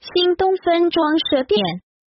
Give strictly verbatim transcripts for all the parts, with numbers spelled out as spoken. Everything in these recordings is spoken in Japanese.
新东分装饰店。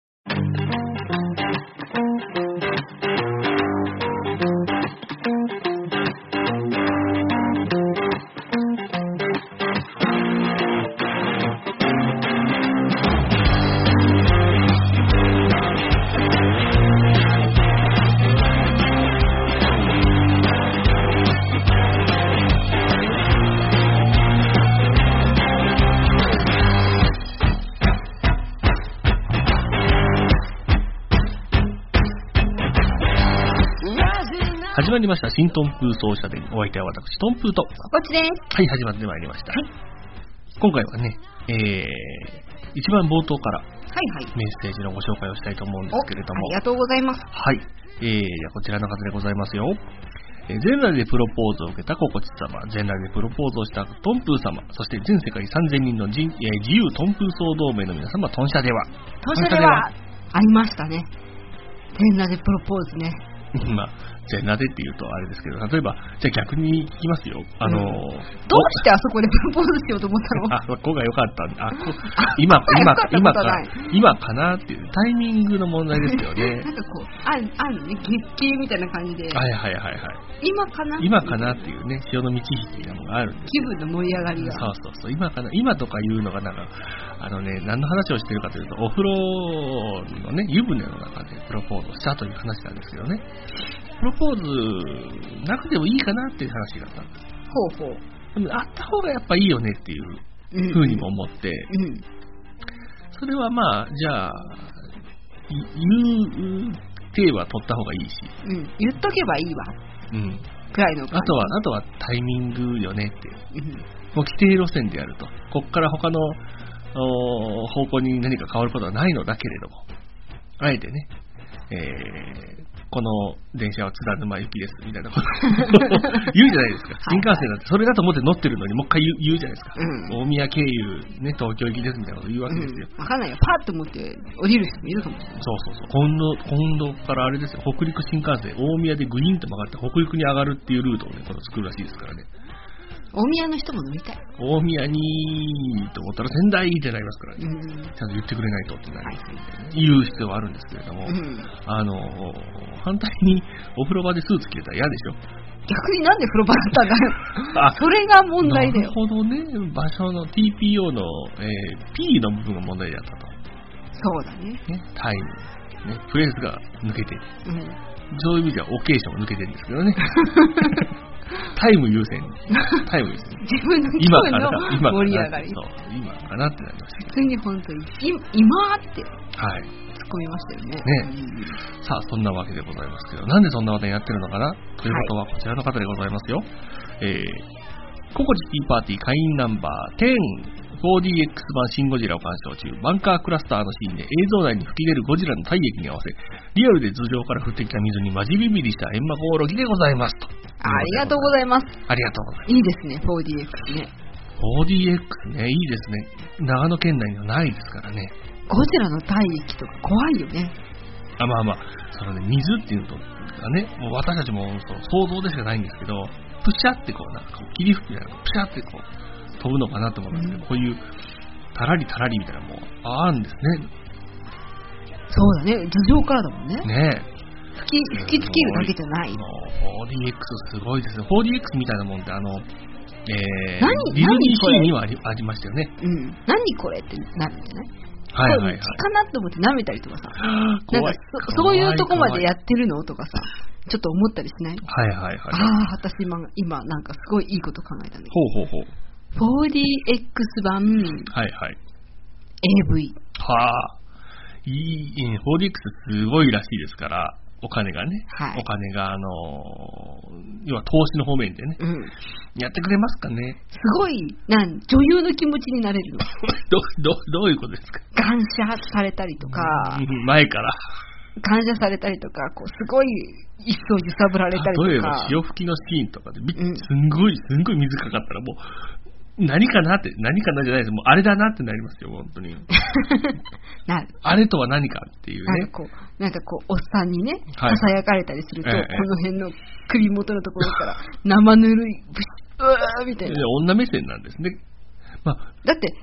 始まりました新トンプー奏者で、お相手は私トンプーとここちです。 はい、始まってまいりました、はい、今回はね、えー、一番冒頭からはいはいメッセージのご紹介をしたいと思うんですけれども、 ありがとうございます。 はい、えー、じゃあこちらの方でございますよ。えー、全裸でプロポーズを受けたココチ様、全裸でプロポーズをしたトンプー様、そして全世界さんぜんにんの人、えー、自由トンプー総同盟の皆様、トンシャではトンシャではありましたね。全裸でプロポーズね。 まあ、全裸でって言うとあれですけど、例えば、じゃあ逆に聞きますよ。あのーうん、 どうしてあそこでプロポーズしようと思ったの？ あ、ここが良かったんだ。あ、こ今、今、今か、今かなっていうタイミングの問題ですよね。 なんかこう、ある、あるね、月経みたいな感じで。 はいはいはいはい。 今かな今かなっていうね、潮の満ち引きなのがあるんです。 気分の盛り上がりが。 そうそうそう。今かな、今とかいうのがなんか、あのね、何の話をしてるかというと、お風呂のね、湯船の中でプロポーズをしたという話なんですけどね。プロポーズなくてもいいかなっていう話があったんです。 ほうほう。 でもあった方がやっぱいいよねっていう風にも思って、うんうん、それはまあ、じゃあ、言う手は取った方がいいし、 うん、言っとけばいいわ。うん。くらいの感じ。 あとは、あとはタイミングよねっていう。うん、もう規定路線であると。こっから他の方向に何か変わることはないのだけれども、あえてね、えーこの電車は津田沼行きですみたいなこと言うじゃないですか。新幹線だってそれだと思って乗ってるのにもう一回言う、言うじゃないですか、うん、大宮経由、ね、東京行きですみたいなこと言うわけですよ。 分、うん、かんないよ。パッと思って降りる人もいるかもしれない。 そうそうそう。今度、今度からあれですよ、北陸新幹線大宮でグイーンと曲がって北陸に上がるっていうルートをね、この作るらしいですからね。 大宮の人も乗りたい。 大宮にと思ったら仙台ってなりますからね、うん、ちゃんと言ってくれないとってなります、ね、はい、言う必要はあるんですけれども、うん、あの反対にお風呂場でスーツ着れたら嫌でしょ。 逆になんで風呂場だったんだよ。それが問題だよ。 なるほどね。場所の ティーピーオー の、えー、P の部分が問題だったと。 そうだね。 ね、タイム、ね、プレースが抜けてる、うん、そういう意味ではオケーションが抜けてるんですけどね。タイム優先。タイム優先。 自分の気分の盛り上がり。 そう、今かなってなりました。 普通に本当に今って。 はい。 突っ込みましたよね。 ね、うん。さあ、そんなわけでございますけど、なんでそんな話題やってるのかなということは、こちらの方でございますよ。はい、えー、ココチティーパーティー会員ナンバーじゅう。フォーディーエックス 版シンゴジラを鑑賞中、バンカークラスターのシーンで映像内に吹き出るゴジラの体液に合わせ、リアルで頭上から降ってきた水にマジビビりしたエンマコオロギでございますと。 ありがとうございます。 ありがとうございます。 いいですね、フォーディーエックス ね。 フォーディーエックス ね、いいですね。長野県内にはないですからね。 ゴジラの体液とか怖いよね。 あ、まあまあ、そのね、水っていうのがね、もう私たちもそう想像でしかないんですけど、プシャってこう、なんかこう霧吹きみたいなのがプシャってこう、飛ぶのかなと思うんですけど、うん、こういう、タラリタラリみたいなのもあるんですね。 そうだね、頭上からだもんね。 ねえ。 吹き、吹きつけるだけじゃない。 フォーディーエックス すごいですね。フォーディーエックス みたいなもんってあの、えー、 何ディズニーシーにはあり、ありましたよね。 うん。何これってなるんじゃない？ はいはいはい。 かなと思って舐めたりとかさ。なんかそ、そういうとこまでやってるのとかさ、ちょっと思ったりしない？ はいはいはい。 ああ、私今、今なんかすごいいいこと考えたんだけど。 ほうほうほう。 フォーディーエックス 版、 はいはい、エーブイ。 はあ、いい、フォーディーエックス すごいらしいですから、お金がね、はい、お金が、あのー、要は投資の方面でね、うん、やってくれますかね。 すごい、なん女優の気持ちになれるの。 ど、ど、どういうことですか。 感謝されたりとか、 前から。 感謝されたりとか、こうすごい一層揺さぶられたりとか。 例えば潮吹きのシーンとかで、うん、すんごい、すんごい水かかったらもう、何かなって、何かなじゃないです。もうあれだなってなりますよ、本当に。 なる。 あれとは何かっていうね。 なんかこう、なんかこう、おっさんにね、ささやかれたりすると、はい、この辺の首元のところから生ぬるい、ブシッ、うーみたいな。 女目線なんですね。まあ、 だって、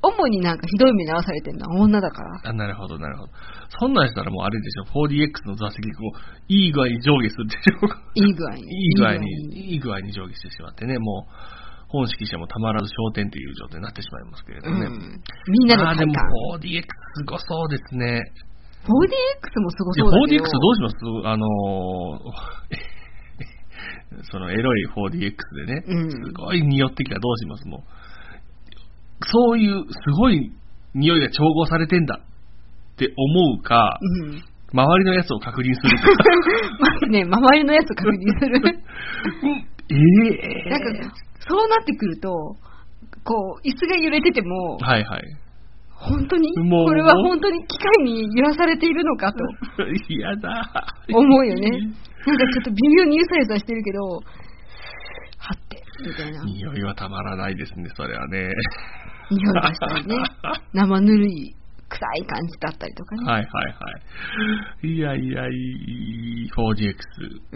主になんかひどい目に遭わされてるのは女だから。 あ、なるほど、なるほど。そんなんしたらもうあれでしょ、フォーディーエックス の座席をいい具合に上下するでしょ。 いい具合に。 いい具合に、いい具合に上下してしまってね、もう、本指揮者もたまらず焦点という状態になってしまいますけれどね。うん、 みんなで体感。 あ、でも フォーディーエックス すごそうですね。 フォーディーエックス もすごそうだけど。 フォーディーエックス どうします？あのー、そのエロい フォーディーエックス でね、うん、すごい匂ってきたらどうします？もうそういうすごい匂いが調合されてんだって思うか、うん、周りのやつを確認するか。 まずね、周りのやつを確認する。 ええー、 なんかそうなってくると、こう椅子が揺れてても、 はいはい。 本当にこれは本当に機械に揺らされているのかと。 嫌だ。 思うよね。なんかちょっと微妙にゆさゆさしてるけど、はってみたいな。 匂いはたまらないですね、それはね。 匂いがしたりね、生ぬるい臭い感じだったりとかね。 はいはいはい。いやいやいい フォーディーエックス。うん。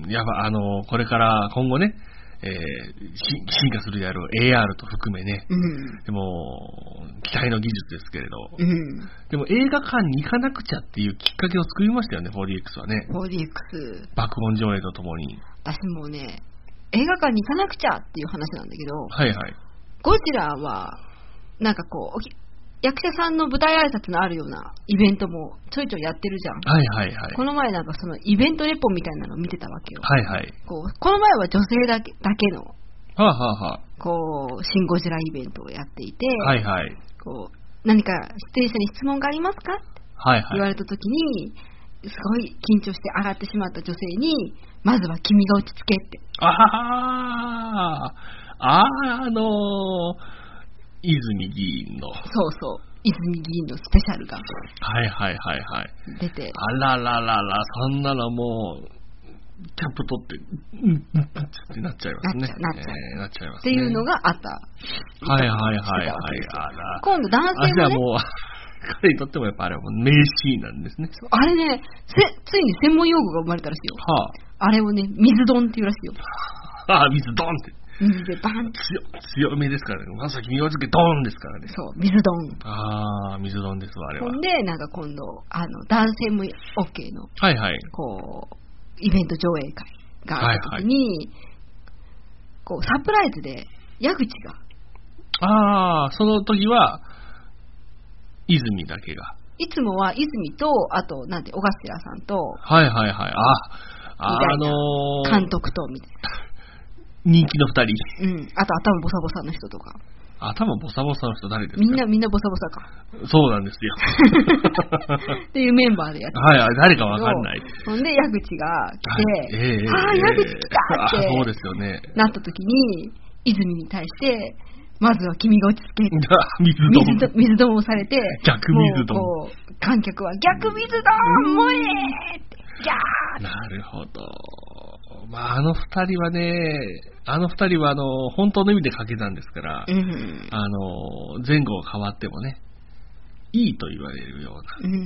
やばあのこれから今後ね。えー、進化するであろう エーアール と含めね、うん、でも期待の技術ですけれど、うん、でも映画館に行かなくちゃっていうきっかけを作りましたよね、 フォーディーエックス はね。 フォーディーエックス爆音上映とともに。 私もね、映画館に行かなくちゃっていう話なんだけど、 はいはい、 ゴジラはなんかこう役者さんの舞台挨拶のあるようなイベントもちょいちょいやってるじゃん。 はいはいはい。 この前なんかそのイベントレポみたいなのを見てたわけよ。 はいはい。 こうこの前は女性だけだけの、はあはあはあ、 こうシン・ゴジライベントをやっていて、 はいはい。 こう何か出演者に質問がありますかって言われた時に、すごい緊張して上がってしまった女性に、まずは君が落ち着けって。 ああああのー。泉議員の。 そうそう。泉議員のスペシャルが。 はいはいはいはい。 出て。あらららら、そんなのもう、キャップ取って、うんうんってなっちゃいますね。 なっちゃう。 えー、なっちゃいます、 ね。っていうのがあった。 はいはいはいはい。あら。 今度男性もね。 あ、じゃあもう、彼にとってもやっぱあれはもう名シーンなんですね。 あれね、ついに専門用語が生まれたらしいよ。はあ。あれをね、水丼っていうらしいよ。 ああ、水丼って。 水でバンって強強めですからね。まさき身をつけドーンですからね。 そう、水丼。 ああ、水丼ですわ、あれは。 ほんで、なんか今度、あの、男性も OK の、 はいはい。 こう、イベント上映会があった時に、はいはい、こう、サプライズで、矢口が。 ああ、その時は、泉だけが。 いつもは泉と、あと、なんて、小頭さんと、 はいはいはい。あ、あのー、監督と、みたいな。 人気の二人。 うん。あと頭ボサボサの人とか。 頭ボサボサの人誰ですか？ みんなみんなボサボサか。 そうなんですよ。 っていうメンバーでやってはいはい、誰かわかんない。 ほんで矢口が来て、 はい、えー、 ああ、矢口来たって。 そうですよね。 なった時に泉に対して。まずは君が落ち着けって水丼水丼をされて、 逆水丼。 もう観客は逆水丼燃えってギャー。 なるほど。まあ、あの二人はね、あの二人はあの本当の意味で賭けたんですから、うん、あの前後が変わってもね、いいと言われるような。うん、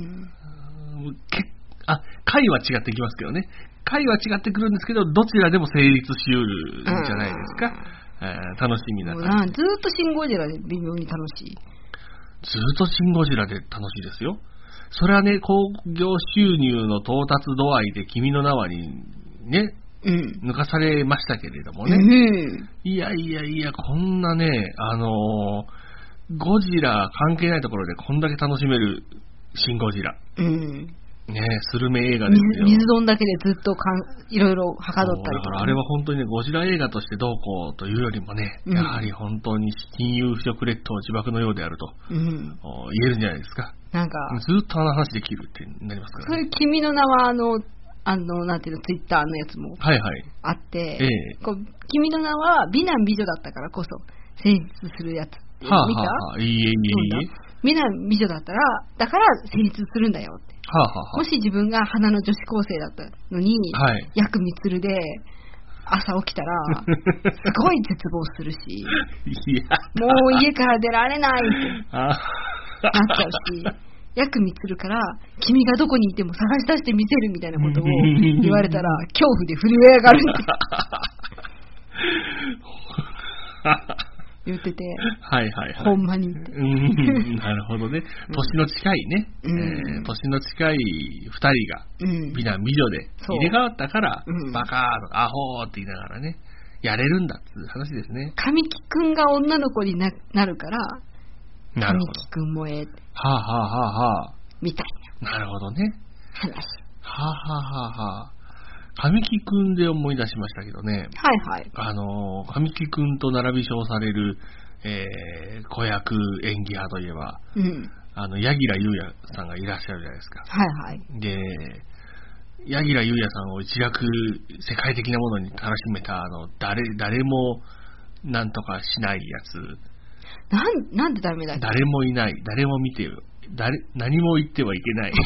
けあ回は違ってきますけどね。回は違ってくるんですけど、どちらでも成立しうるんじゃないですか。えー、楽しみな感じ。 ずーっとシン・ゴジラで微妙に楽しい。 ずーっとシン・ゴジラで楽しいですよ。それはね、興行収入の到達度合いで君の名はにね、うん、抜かされましたけれどもね、うん、いやいやいや、こんなね、あのー、ゴジラ関係ないところでこんだけ楽しめるシン・ゴジラ。うんねえ、スルメ映画ですよ。 水丼だけでずっとかんいろいろはかどったりとか、ね、 だからあれは本当にね、ゴジラ映画としてどうこうというよりもね、うん、やはり本当に金融腐食列島自爆のようであると、うん、言えるんじゃないですか。 なんかずっとあの話できるってなりますから、 ね。そういう君の名はあのあのなんていうのツイッターのやつもあって、はいはい、ええ、こう君の名は美男美女だったからこそ成立するやつって見た？はあはあ、いいえいえいえ。美男美女だったらだから成立するんだよって。はあはあ、もし自分が花の女子高生だったのに、はい、ヤクミツルで朝起きたらすごい絶望するしいやもう家から出られないってなっちゃうし、ヤクミツルから君がどこにいても探し出してみせるみたいなことを言われたら恐怖で震え上がるって言ってて、 はいはいはい。 ほんまにって。 うん、なるほどね。年の近いね、うん、えー、年の近い二人が、美男美女で入れ替わったから、うん、バカーとかアホーって言いながらね、やれるんだっていう話ですね。 神木くんが女の子に な, なるから、神木くんもええ。 はあはあはあはあ。 みたいな。なるほどね。 話。 はあはあはあはあ。神木くんで思い出しましたけどね。 はいはい。 あの、神木くんと並び称される、えー、子役演技派といえば、うん、あの、柳楽優弥さんがいらっしゃるじゃないですか。 はいはい。 で、柳楽優弥さんを一躍世界的なものに楽しめた、あの、誰、誰もなんとかしないやつ。 なん、なんでダメだっけ？ 誰もいない、誰も見てよ。誰、何も言ってはいけない。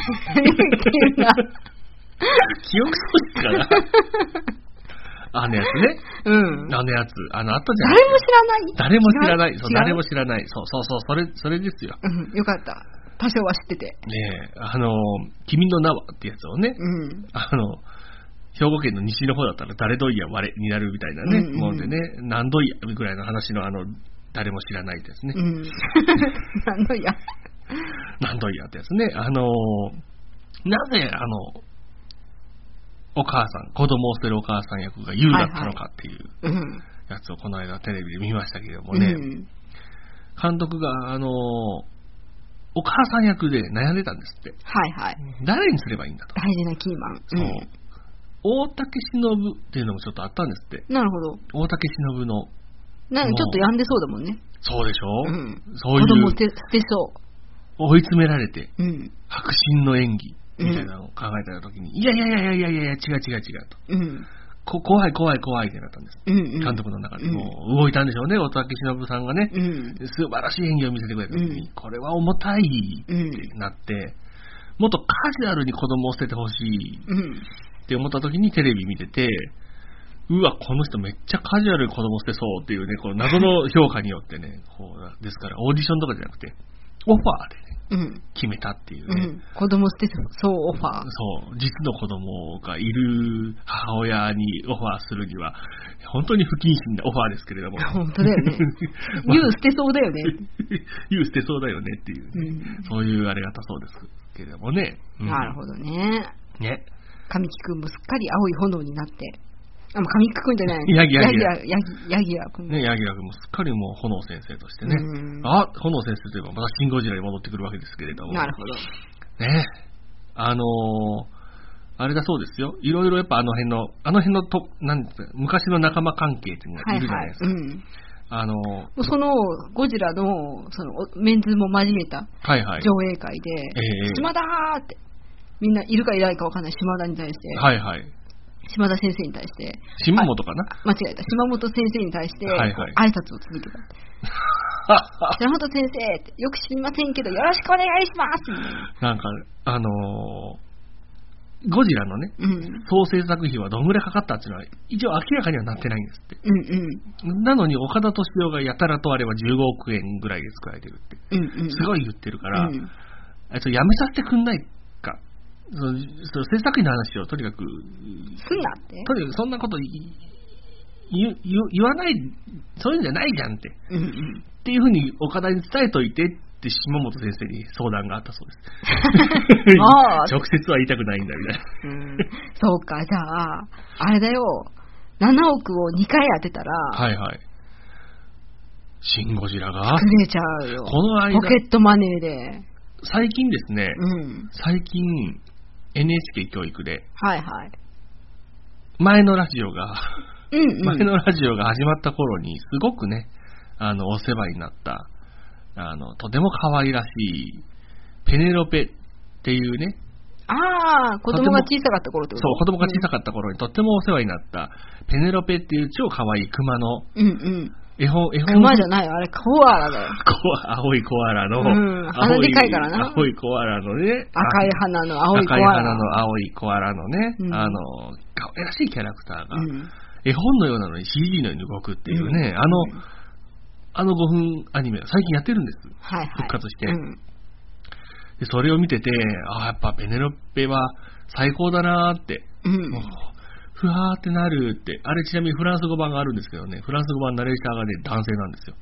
記憶喪失かなあのやつね。うん。あのやつ。あの、あったじゃん。 誰も知らない。 誰も知らない。そう、誰も知らない。そうそうそう、それ、それですよ。 うん、よかった。多少は知ってて。ねえ、あの、君の名はってやつをね、うん、あの、兵庫県の西の方だったら誰どいや我になるみたいなね、うんうん、ものでね、何どいやぐらいの話のあの、誰も知らないですね。うん、 何どいや。 何どいやってやつね。あの、なぜ、あの、お母さん、子供を捨てるお母さん役が優だったのかっていうやつをこの間テレビで見ましたけれどもね、うん、監督が、あの、お母さん役で悩んでたんですって。 はいはい。 誰にすればいいんだと。 大事なキーマン。 そう。うん、大竹しのぶっていうのもちょっとあったんですって。 なるほど。 大竹しのぶの。 なんかちょっと病んでそうだもんね。 そうでしょ、うん、 そういう。子供捨て、捨てそう。 追い詰められて、うん、迫真の演技みたいなのを考えたときに、うん、いやいやいやいやいやいや違う違う違うと。うんこ怖い怖い怖いってなったんです、うんうん、監督の中でもう動いたんでしょうね、大竹しのぶさんがね、うん、素晴らしい演技を見せてくれた時に、うん、これは重たいってなって、うん、もっとカジュアルに子供を捨ててほしいって思った時にテレビ見てて、うわこの人めっちゃカジュアルに子供を捨てそうっていうね、この謎の評価によってねこうですからオーディションとかじゃなくてオファーでねうん、決めたっていうね、うん、 子供捨てそうオファー。 そう実の子供がいる母親にオファーするには本当に不謹慎なオファーですけれども本当だよねユウ捨てそうだよねユウ捨てそうだよねっていう、ねうん、そういうあれがたそうですけれどもね、 うん、なるほどねね神木くんもすっかり青い炎になってあ、神木くんじゃない。 ヤギヤギヤギヤギヤくん。 ね、ヤギヤくんもすっかりもう炎先生としてね。あ、炎先生といえばまたシンゴジラに戻ってくるわけですけれども。 なるほど。 ね、あのー、あれだそうですよ。いろいろやっぱあの辺の、あの辺のと、なんですか、昔の仲間関係っていうのがいるじゃないですか。はいはい、うん。あのー、 そのゴジラのそのメンズも交えた上映会で、はいはいえー、島田ーってみんないるかいないかわかんない島田に対して。はいはい。島田先生に対して。 島本かな間違えた。島本先生に対して、はいはい、挨拶を続けた。島本先生って、よく知りませんけど、よろしくお願いしますなんか、あのー、ゴジラのね、うん、総制作費はどんぐらいかかったっていうのは、一応明らかにはなってないんですって。うんうん、なのに、岡田敏夫がやたらとあればじゅうごおくえんぐらいで作られてるって、うんうん、すごい言ってるから、うん、あいつやめさせてくんないか。そのその制作費の話をとにかくすんなってとにかくそんなこと言, 言わないそういうんじゃないじゃんって、うんうん、っていうふうに岡田に伝えといてって島本先生に相談があったそうです直接は言いたくないんだみたいな、 うん、そうかじゃああれだよななおくをにかい当てたらはいはいシンゴジラが作れちゃうよこの間ポケットマネーで最近ですね、うん、最近エヌエイチケー 教育で、 はいはい、 前のラジオが、うんうん、前のラジオが始まった頃にすごくね、あのお世話になったあのとても可愛らしいペネロペっていうね、 ああ子供が小さかった頃ってこと？ そう子供が小さかった頃にとってもお世話になったペネロペっていう超可愛いクマの、うんうん絵本、絵本。 クマじゃない、あれ、コアラだよ。 コア、青いコアラの、うん、 鼻でかいからな。 青いコアラのね。 赤い鼻の青いコアラ。 赤い鼻の青いコアラのね、うん、あの、可愛らしいキャラクターが、うん、絵本のようなのに シージー のように動くっていうね、うん、あの、うん、あのごふんアニメ、最近やってるんです。はいはい。復活して。うん、でそれを見てて、ああ、やっぱペネロペは最高だなーって。うんふわーってなるって、あれちなみにフランス語版があるんですけどね、フランス語版ナレーターがね、男性なんですよ。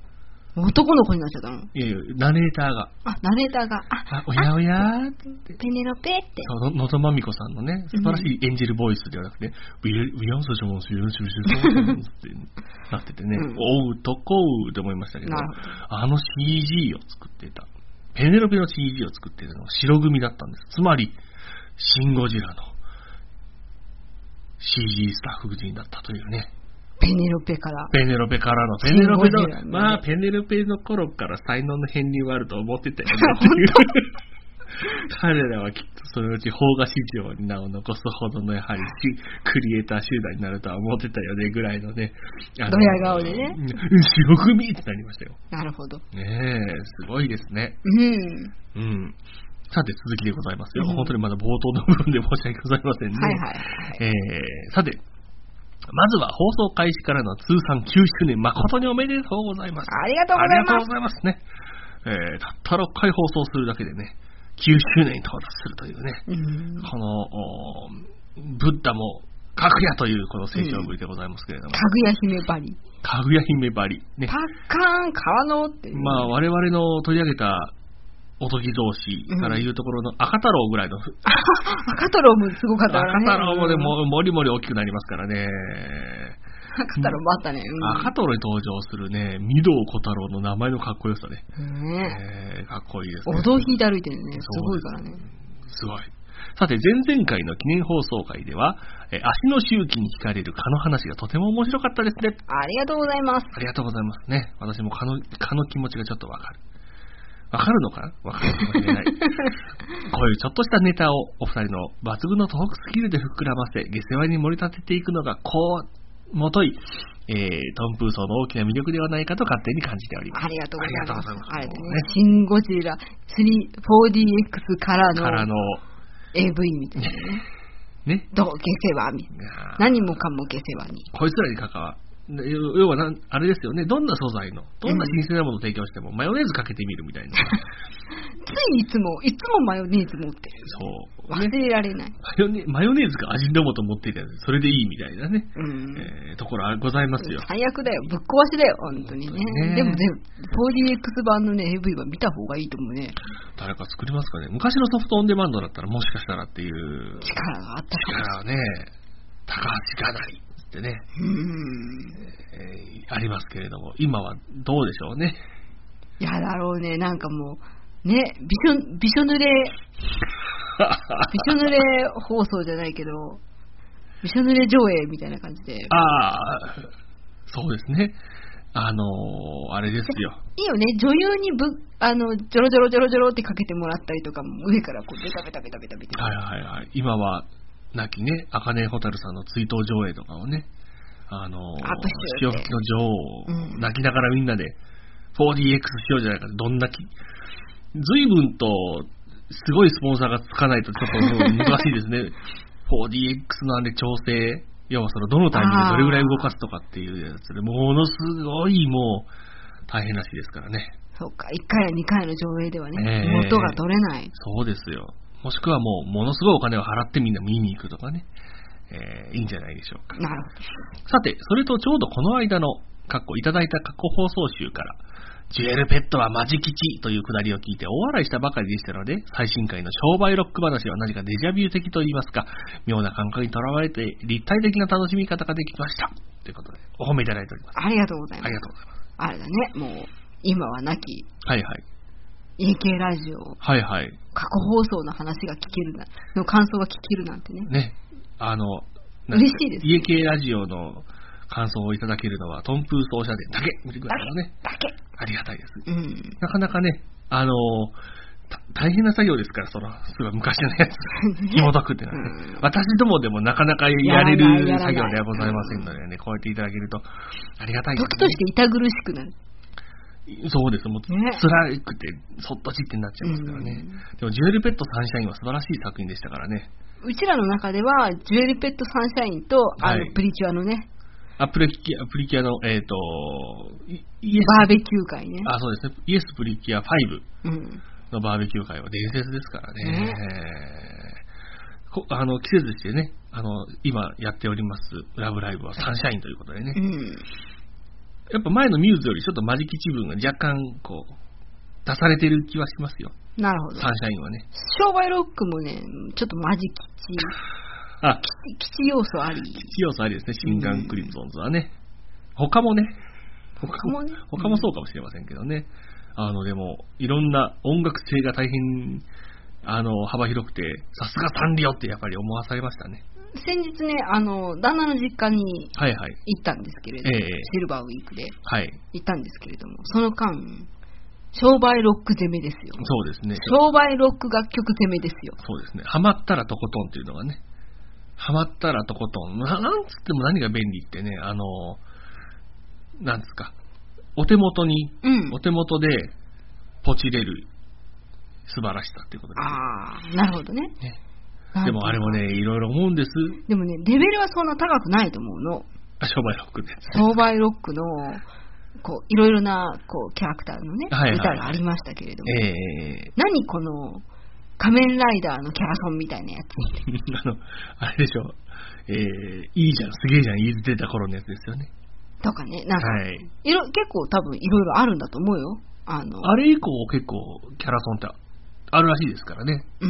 男の子になっちゃったの？ いやいや、ナレーターが。 あ、ナレーターが。あ、 あおやおやーって。 ペネロペって。 そう、のぞまみこさんのね、素晴らしいエンジェルボイスではなくて、ウィル、ウィアンソションシュルシュルシュルってなっててね、うん、おう、とこうって思いましたけど、あの シージー を作っていた、ペネロペの シージー を作っていたのは白組だったんです。つまり、シン・ゴジラの シージー スタッフ陣だったというね。 ペネロペから。 ペネロペからの。ペネロペの、ね、まあ、ペネロペの頃から才能の片鱗はあると思ってたよね。彼らはきっとそのうち邦画市場に名を残すほどのやはりクリエイター集団になるとは思ってたよねぐらいのね。 ドヤ顔でね。 白組ってなりましたよ。 なるほど。 ねえ、すごいですね。 うん。 うん。さて続きでございますよ。うん、本当にまだ冒頭の部分で申し訳ございませんね。 はいはいはい、 えー、さて、まずは放送開始からの通算きゅうしゅうねん誠におめでとうございます。 ありがとうございます。 ありがとうございますね。えー、たったろっかい放送するだけでね、きゅうしゅうねんに到達するというね、うん、このブッダもかぐやというこの成長ぶりでございますけれども、 かぐや姫ばりかぐや姫ばり、 ね、パッカーン川のっていう、 まあ我々の取り上げたおとぎ同士からいうところの赤太郎ぐらいの、うん、 赤太郎もすごかったね。 赤太郎もね、も, もりもり大きくなりますからね。 赤太郎もあったね、 うん、赤太郎に登場するね、御堂小太郎の名前のかっこよさね、 ねえー、かっこいいですね。 お堂引いて歩いてるね、すごいからね。 すごい。さて前々回の記念放送回では、え足の周期に惹かれる蚊の話がとても面白かったですね。 ありがとうございます。 ありがとうございますね。私も蚊の、蚊の気持ちがちょっとわかる。わかるのかなわかるかもしれない。こういうちょっとしたネタをお二人の抜群のトークスキルで膨らませ、下世話に盛り立てていくのが、こう、もとい、えー、トンプーソーの大きな魅力ではないかと勝手に感じております。 ありがとうございます。ありがとうございます。あれでね、 ねシン・ゴジラ スリー、フォーディーエックス からの、 からのエーブイ みたいなね。 ね。 どう下世話みたいな。何もかも下世話に。 こいつらに関わ要はな、あれですよね、どんな素材の、どんな新鮮なものを提供しても、マヨネーズかけてみるみたいな。 ついいつも、いつもマヨネーズ持ってる。 そう。 忘れられない。 マヨネ、マヨネーズが味の素持っていたら、それでいいみたいなね、 うんえー、ところございますよ。 最悪だよ。ぶっ壊しだよ、本当にね。ねでもね、フォーディーエックス 版のね、エーブイ は見た方がいいと思うね。 誰か作りますかね。昔のソフトオンデマンドだったら、もしかしたらっていう。 力があったかも。 力はね、高橋がないってね、 うんえー、ありますけれども、今はどうでしょうね。 いやだろうね、なんかもう、ね、びしょ、びしょ濡れ、びしょ濡れ放送じゃないけど、びしょ濡れ上映みたいな感じで。 ああ、そうですね。あのー、あれですよ。 いいよね、女優にぶ、あの、ジョロジョロジョロジョロってかけてもらったりとかも、上からこう、ベタベタベタベタベタ。 はいはいはい。今は、亡きね、茜蛍さんの追悼上映とかをね、あのー、潮吹きの女王を泣きながらみんなで、フォーディーエックス しようじゃないかって、どんなき、随分と、すごいスポンサーがつかないとちょっと難しいですね。フォーディーエックス のあれ調整、要はそのどのタイミングでどれぐらい動かすとかっていうやつで、ものすごいもう大変らしいですからね。 そうか、いっかいやにかいの上映ではね、えー、元が取れない。 そうですよ。もしくはもうものすごいお金を払ってみんな見に行くとかね、えー、いいんじゃないでしょうか。 なるほど。さて、それとちょうどこの間の過去いただいた過去放送集から、ジュエルペットはマジ吉というくだりを聞いて大笑いしたばかりでしたので、最新回の商売ロック話は何かデジャビュー的と言いますか、妙な感覚にとらわれて立体的な楽しみ方ができました。ということで、お褒めいただいております。 ありがとうございます。 ありがとうございます。 あれだね、もう、今はなき。 はいはい。 エーケー ラジオ。 はいはい。 過去放送の話が聞けるな、の感想が聞けるなんてね。 ね。あの、 嬉しいです、ね。 イエケー ラジオの感想をいただけるのは、トンプー奏者伝だけ見てくださいよね。 だけ。 ありがたいです。 うん。 なかなかね、あの、大変な作業ですから、その、すごい昔のやつ、紐解くっていうのは、ね、うん、私どもでもなかなかやれる作業ではございませんのでね、こうやっていただけるとありがたいです、ね。 時として痛苦しくなる。 そうです、もう、ね、辛くて、そっとちってなっちゃいますからね。うん、でも、ジュエルペットサンシャインは素晴らしい作品でしたからね。 うちらの中では、ジュエルペットサンシャインと、あの、はい、プリキュアのね、 あ、プリキュア、プリキュアの、えっ、ー、と、 イエスバーベキュー会ね。 あ、そうですね。イエスプリキュアファイブのバーベキュー会は伝説ですからね。ねこあの、季節してね、あの、今やっております、ラブライブはサンシャインということでね。 うん、 やっぱ前のミューズよりちょっとマジ吉分が若干こう出されてる気はしますよ。 なるほど。 サンシャインはね。 商売ロックもね、ちょっとマジ吉。 あ、 基地要素あり。 基地要素ありですね、シンガンクリムゾンズはね。他もね、 他もね、 他もそうかもしれませんけどね。あの、でも、いろんな音楽性が大変、あの、幅広くて、さすがサンリオってやっぱり思わされましたね。 先日ね、あの、旦那の実家にはいはい行ったんですけれども、 ええシルバーウィークではい。 行ったんですけれども、その間、商売ロック攻めですよ。 そうですね。 商売ロック楽曲攻めですよ。 そうですね。ハマったらとことんっていうのがね。ハマったらとことん。な、なんつっても何が便利ってね、あの、なんですか。お手元に、 うん。 お手元でポチれる素晴らしさっていうことですね。 ああ、なるほどね。 ねでもあれもね、いろいろ思うんです。 でもね、レベルはそんな高くないと思うの。 商売ロックで。 商売ロックの、こう、いろいろな、こう、キャラクターのね、 はいはい歌がありましたけれども、 ええ何この、仮面ライダーのキャラソンみたいなやつ。 あの、あれでしょ、えー、いいじゃん、すげえじゃん、言い出た頃のやつですよね。 とかね、なんか、 はい。 いろ結構多分いろいろあるんだと思うよ。あの、 あれ以降結構キャラソンってあるらしいですからね。 うん。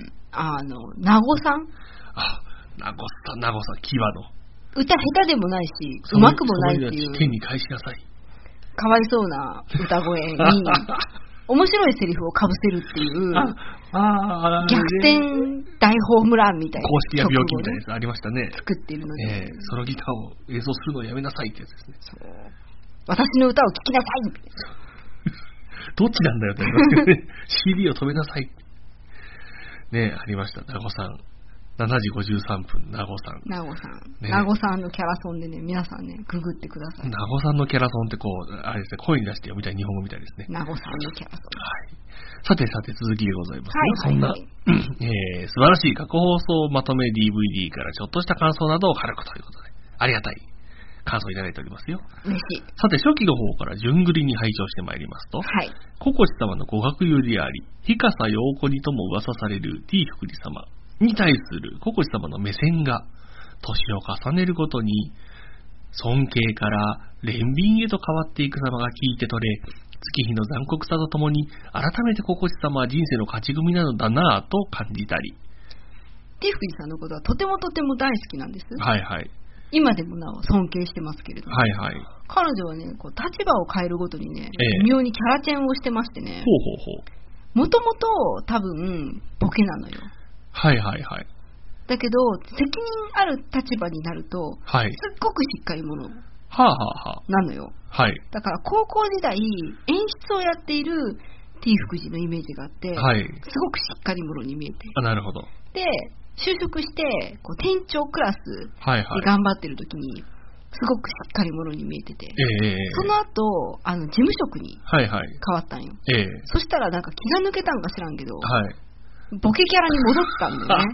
あの、名護さんあ、名護さん、名護さん、牙の。 歌下手でもないし、うまくもないっていう。 天に返しなさい。 かわいそうな歌声に、面白いセリフをかぶせるっていう、 ああ逆転大ホームランみたいな。 公式や病気みたいなやつありましたね。 作っているので、 えー、ソロギターを演奏するのをやめなさいってやつですね。 そう。私の歌を聴きなさいどっちなんだよって言いますけどね。シーディー を止めなさい。ね、ありました。名護さん。しちじごじゅうさんぷん、名護さん。 名護さん。 ね、 名護さんのキャラソンでね、皆さんね、ググってください。 名護さんのキャラソンってこう、あれですね、声に出して読みたい日本語みたいですね。 名護さんのキャラソン。 はい。さてさて続きでございます、 ね。はいはいはい、 そんな、えー、素晴らしい過去放送まとめ ディーブイディー からちょっとした感想などを軽くということで、ありがたい感想いただいておりますよ。 嬉しい。 さて初期の方から順繰りに拝聴してまいりますと、 はい。 ココシ様のご学友であり、日笠陽子にとも噂される T 福利様に対するココシ様の目線が、年を重ねるごとに、尊敬から憐憫へと変わっていく様が聞いて取れ、月日の残酷さとともに、改めてココシ様は人生の勝ち組なのだなぁと感じたり。 T 福利さんのことはとてもとても大好きなんです。 はいはい。 今でもなお尊敬してますけれども。 はいはい。 彼女はね、こう立場を変えるごとにね、 ええ、 妙にキャラチェンをしてましてね。 ほうほうほう。 もともと多分ボケなのよ。 はいはいはい。 だけど責任ある立場になると、 はい、 すっごくしっかり者はあはあはあなのよ。 はい。 だから高校時代演出をやっている T 福寺のイメージがあって、 はい、 すごくしっかり者に見えて。 あ、なるほど。 で就職してこう店長クラスで頑張ってる時に、すごくしっかり者に見えてて、 えー、 その後あの事務職に変わったんよ。 はいはい、えー、 そしたらなんか気が抜けたんか知らんけど、 はい、 ボケキャラに戻ったんだよね。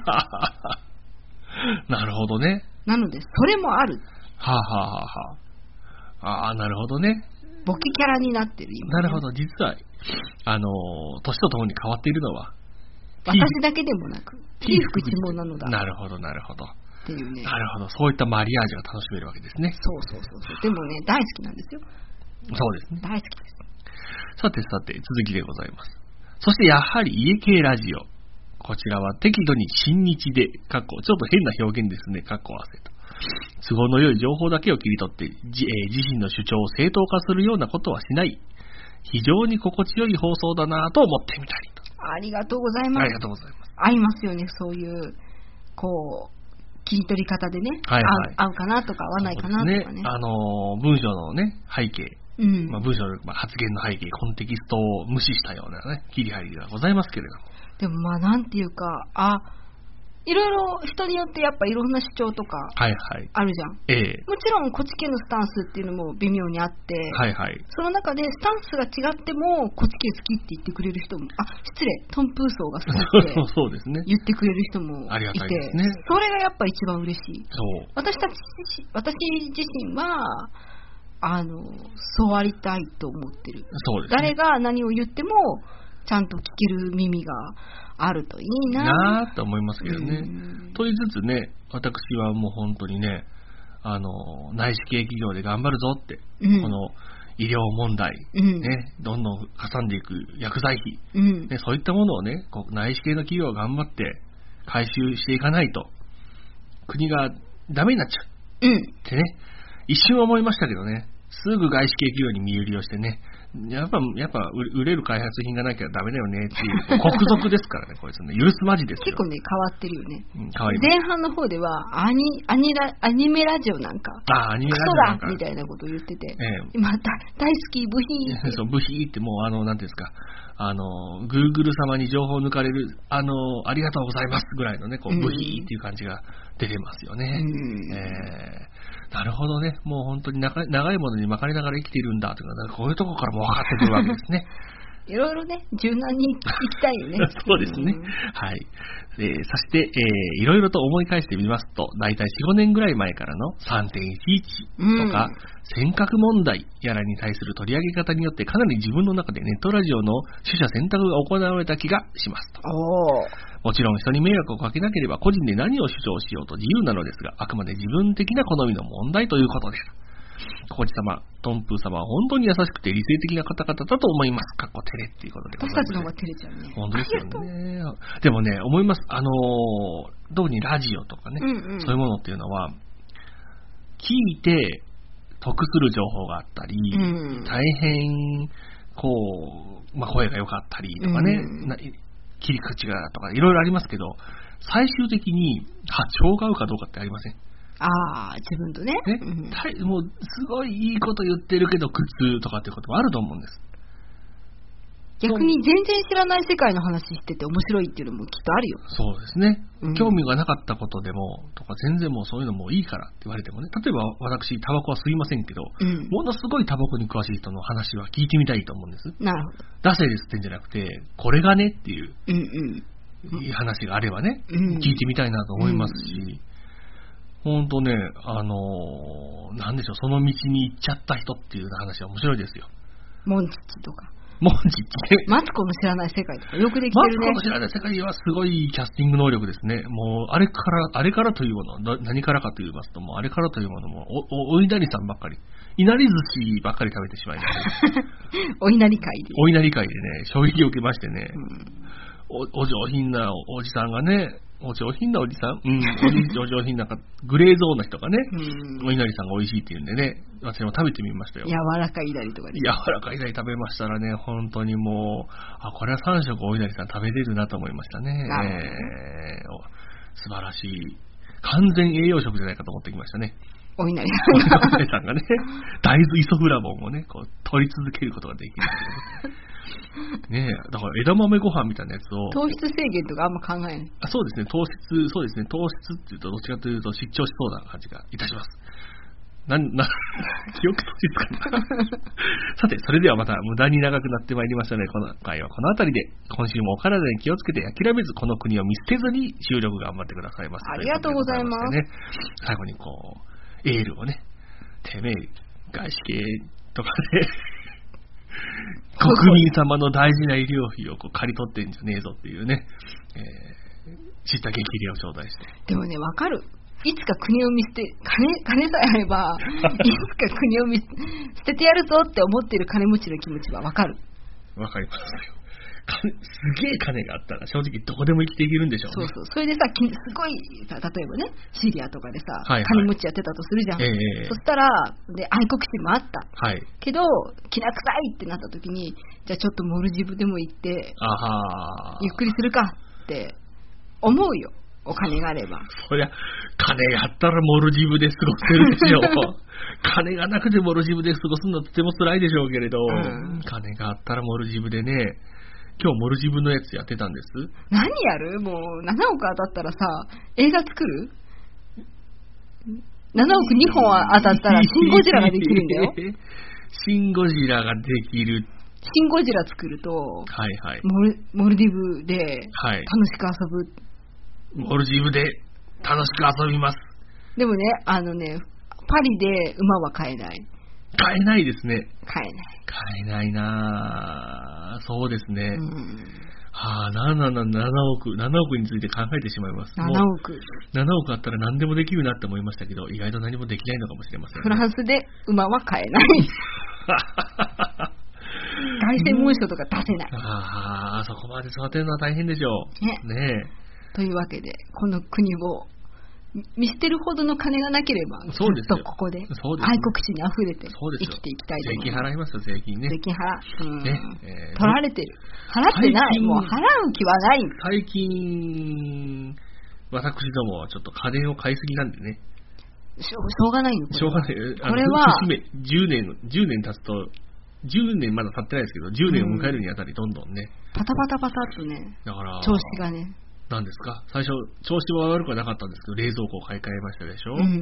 なるほどね。 なのでそれもある。 はあ、はあはあ、ああ、なるほどね。 ボケキャラになってる今、 ね。なるほど。実はあの年とともに変わっているのは私だけでもなく T 福寺もなのだ。 なるほどなるほど。 っていうね。 なるほど。そういったマリアージュが楽しめるわけですね。 そうそうそうそう。でもね、大好きなんですよ。 そうですね。 大好きです。 さてさて、続きでございます。そしてやはり家系ラジオ。こちらは適度に親日で、かっこちょっと変な表現ですね、かっこ合わせと。都合の良い情報だけを切り取ってじ、えー、自身の主張を正当化するようなことはしない。非常に心地よい放送だなと思ってみたりと。 ありがとうございます。 ありがとうございます。 合いますよね、そういう、こう、切り取り方でね、 はいはい、 合う、合うかなとか合わないかなとかね。 ね、あの文章のね、背景。 うんまあ、文章の、まあ、発言の背景、コンテキストを無視したようなね、切り張りがございますけれども。 でもまあなんていうか、あ、いろいろ人によってやっぱいろんな主張とかあるじゃん。 はいはい、ええ、 もちろんこっち系のスタンスっていうのも微妙にあって、 はいはい、 その中でスタンスが違ってもこっち系好きって言ってくれる人も、あ、失礼、トンプーソーが好きってそうですね。 言ってくれる人もいて、 ありがたいですね。 それがやっぱ一番嬉しい。 そう。 私たち、私自身はあのそうありたいと思ってる。 そうですね。 誰が何を言ってもちゃんと聞ける耳があるといいななぁと思いますけどね。と言いつつね、私はもう本当にね、 あの内資系企業で頑張るぞって、うん、この医療問題、うんね、どんどんかさんでいく薬剤費、うんね、そういったものをね、こう内資系の企業が頑張って回収していかないと国がダメになっちゃう、うん、ってね、一瞬思いましたけどね、すぐ外資系企業に身売りをしてね、やっぱ、やっぱ売れる開発品がなきゃダメだよねっていう国賊ですからね、こいつね、許すまじですよ。 結構ね、変わってるよね。 うん、変わり前半の方ではアニ、アニラ、アニメラジオなんか、 あ、アニメラジオなんかクソだみたいなことを言ってて、 ええ、 今、大好き、ブヒーって。 そう、ブヒーってもう、あの、なんていうんですか、あの、Google 様に情報を抜かれる、あの、ありがとうございますぐらいのね、こう、ブヒーっていう感じが出てますよね。うん、えーなるほどね。もう本当に長い、長いものに巻かれながら生きているんだというのは、こういうところからも分かってくるわけですね。 いろいろね、柔軟にいきたいよね。 そうですね。うん、はい。えー、そして、えー、いろいろと思い返してみますと、だいたいよん、ごねんぐらい前からの さんてんいちいち とか、うん、尖閣問題やらに対する取り上げ方によって、かなり自分の中でネットラジオの取捨選択が行われた気がしますと。 おもちろん人に迷惑をかけなければ個人で何を主張しようと自由なのですが、あくまで自分的な好みの問題ということです。コーチ様、トンプー様は本当に優しくて理性的な方々だと思います。かっこ照れっていうことでございます。 私たちの方が照れちゃうね。 本当ですよね。でもね、思います。あのー、特にラジオとかね、うんうん、そういうものっていうのは、聞いて得する情報があったり、うん、大変、こう、まあ、声が良かったりとかね、うん、切り口がとかいろいろありますけど、最終的に波長が合うかどうかってありません？ ああ、自分とね。 ね、うん、もうすごいいいこと言ってるけど苦痛とかっていうこともあると思うんです。 逆に全然知らない世界の話してて面白いっていうのもきっとあるよ。 そうですね、うん、興味がなかったことでもとか全然もうそういうのもいいからって言われてもね、例えば私タバコは吸いませんけど、うん、ものすごいタバコに詳しい人の話は聞いてみたいと思うんです。 なるほど。 出せですってんじゃなくてこれがねっていう、うんうん、いい話があればね、うん、聞いてみたいなと思いますし、うん、ほんとね、あのー、なんでしょう、その道に行っちゃった人っていう話は面白いですよ。 モンチッチとかモンチッチマツコの知らない世界とかよくできてるね。 マツコの知らない世界はすごいキャスティング能力ですね。もうあれからあれからというもの、何からかと言いますと、もうあれからというものもおお稲荷さんばっかり、いなり寿司ばっかり食べてしまいました。 お稲荷会でお稲荷会でね、衝撃を受けましてね、うん、お, お上品なおじさんがね、お上品なおじさん、うん、お上品なグレーゾーンな人がね、うん、お稲荷さんが美味しいって言うんでね、私も食べてみましたよ。 柔らかい稲荷とかね。 柔らかい稲荷食べましたらね、本当にもう、あ、これはさん食お稲荷さん食べれるなと思いましたね。えー、素晴らしい。完全栄養食じゃないかと思ってきましたね。 お稲荷さんがね、大豆イソフラボンをね、こう取り続けることができるっていうね。ねえ、だから枝豆ご飯みたいなやつを糖質制限とかあんま考えない。 あ、そうですね、糖質、そうですね、糖質っていうとどっちかというと失調しそうな感じがいたします。なん、な、記憶喪失かな。さて、それではまた無駄に長くなってまいりましたので、この回はこの辺りで、今週もお体に気をつけて諦めずこの国を見捨てずに収録頑張ってくださいませ。 ありがとうございます。 ね、最後にこう、エールをね、てめえ、外資系とかで、国民様の大事な医療費をこう借り取ってんじゃねえぞっていうね、えー、知った激励を頂戴して。 でもね、わかる。いつか国を見捨て、金、金さえあれば、いつか国を見捨ててやるぞって思ってる金持ちの気持ちはわかる。 わかりますよ。金、すげえ金があったら正直どこでも生きていけるんでしょうね。 そうそう。それでさ、すごいさ、例えばね、シリアとかでさ、はいはい、金持ちやってたとするじゃん。えー、そしたら、で、愛国心もあった。はい。けど、きな臭いってなった時に、じゃあちょっとモルジブでも行って、あはゆっくりするかって思うよ。お金があれば。 そりゃ、金があったらモルジブで過ごせるでしょう。金がなくてモルジブで過ごすのはとても辛いでしょうけれど、うん、金があったらモルジブでね、今日モルジブのやつやってたんです。 何やる？もうななおく当たったらさ、映画作る？ななおくにほん当たったらシンゴジラができるんだよ。 シンゴジラができる。 シンゴジラ作ると、はいはい、モル、モルディブで楽しく遊ぶ。 モルジブで楽しく遊びます。 でもね、あのね、パリで馬は買えない。 買えないですね。 買えない。 買えないなぁ。そうですね。うん、 はあ、なななななおく、ななおくについて考えてしまいます。 ななおく。 ななおくあったら何でもできるなって思いましたけど、意外と何もできないのかもしれません、ね。 フランスで馬は買えない。凱旋門賞とか出せない。 ああ、そこまで育てるのは大変でしょう。ね。ねえ。というわけで、この国を見捨てるほどの金がなければ、ずっとここで愛国心にあふれて生きていきたいと思います。 税金払いますよ、税金ね。 税金払う。うんねえー、取られてる。払ってない。もう払う気はない。 最近、私どもはちょっと家電を買いすぎなんでね。 しょ, しょうがないのこれしょうがない。 これはじゅうねん、じゅうねん経つと、じゅうねんまだ経ってないですけど、じゅうねんを迎えるにあたりどんどんね。 うん、パタパタパタっとね、だから調子がね。 なんですか最初、調子は悪くはなかったんですけど、冷蔵庫を買い替えましたでしょ、 うん、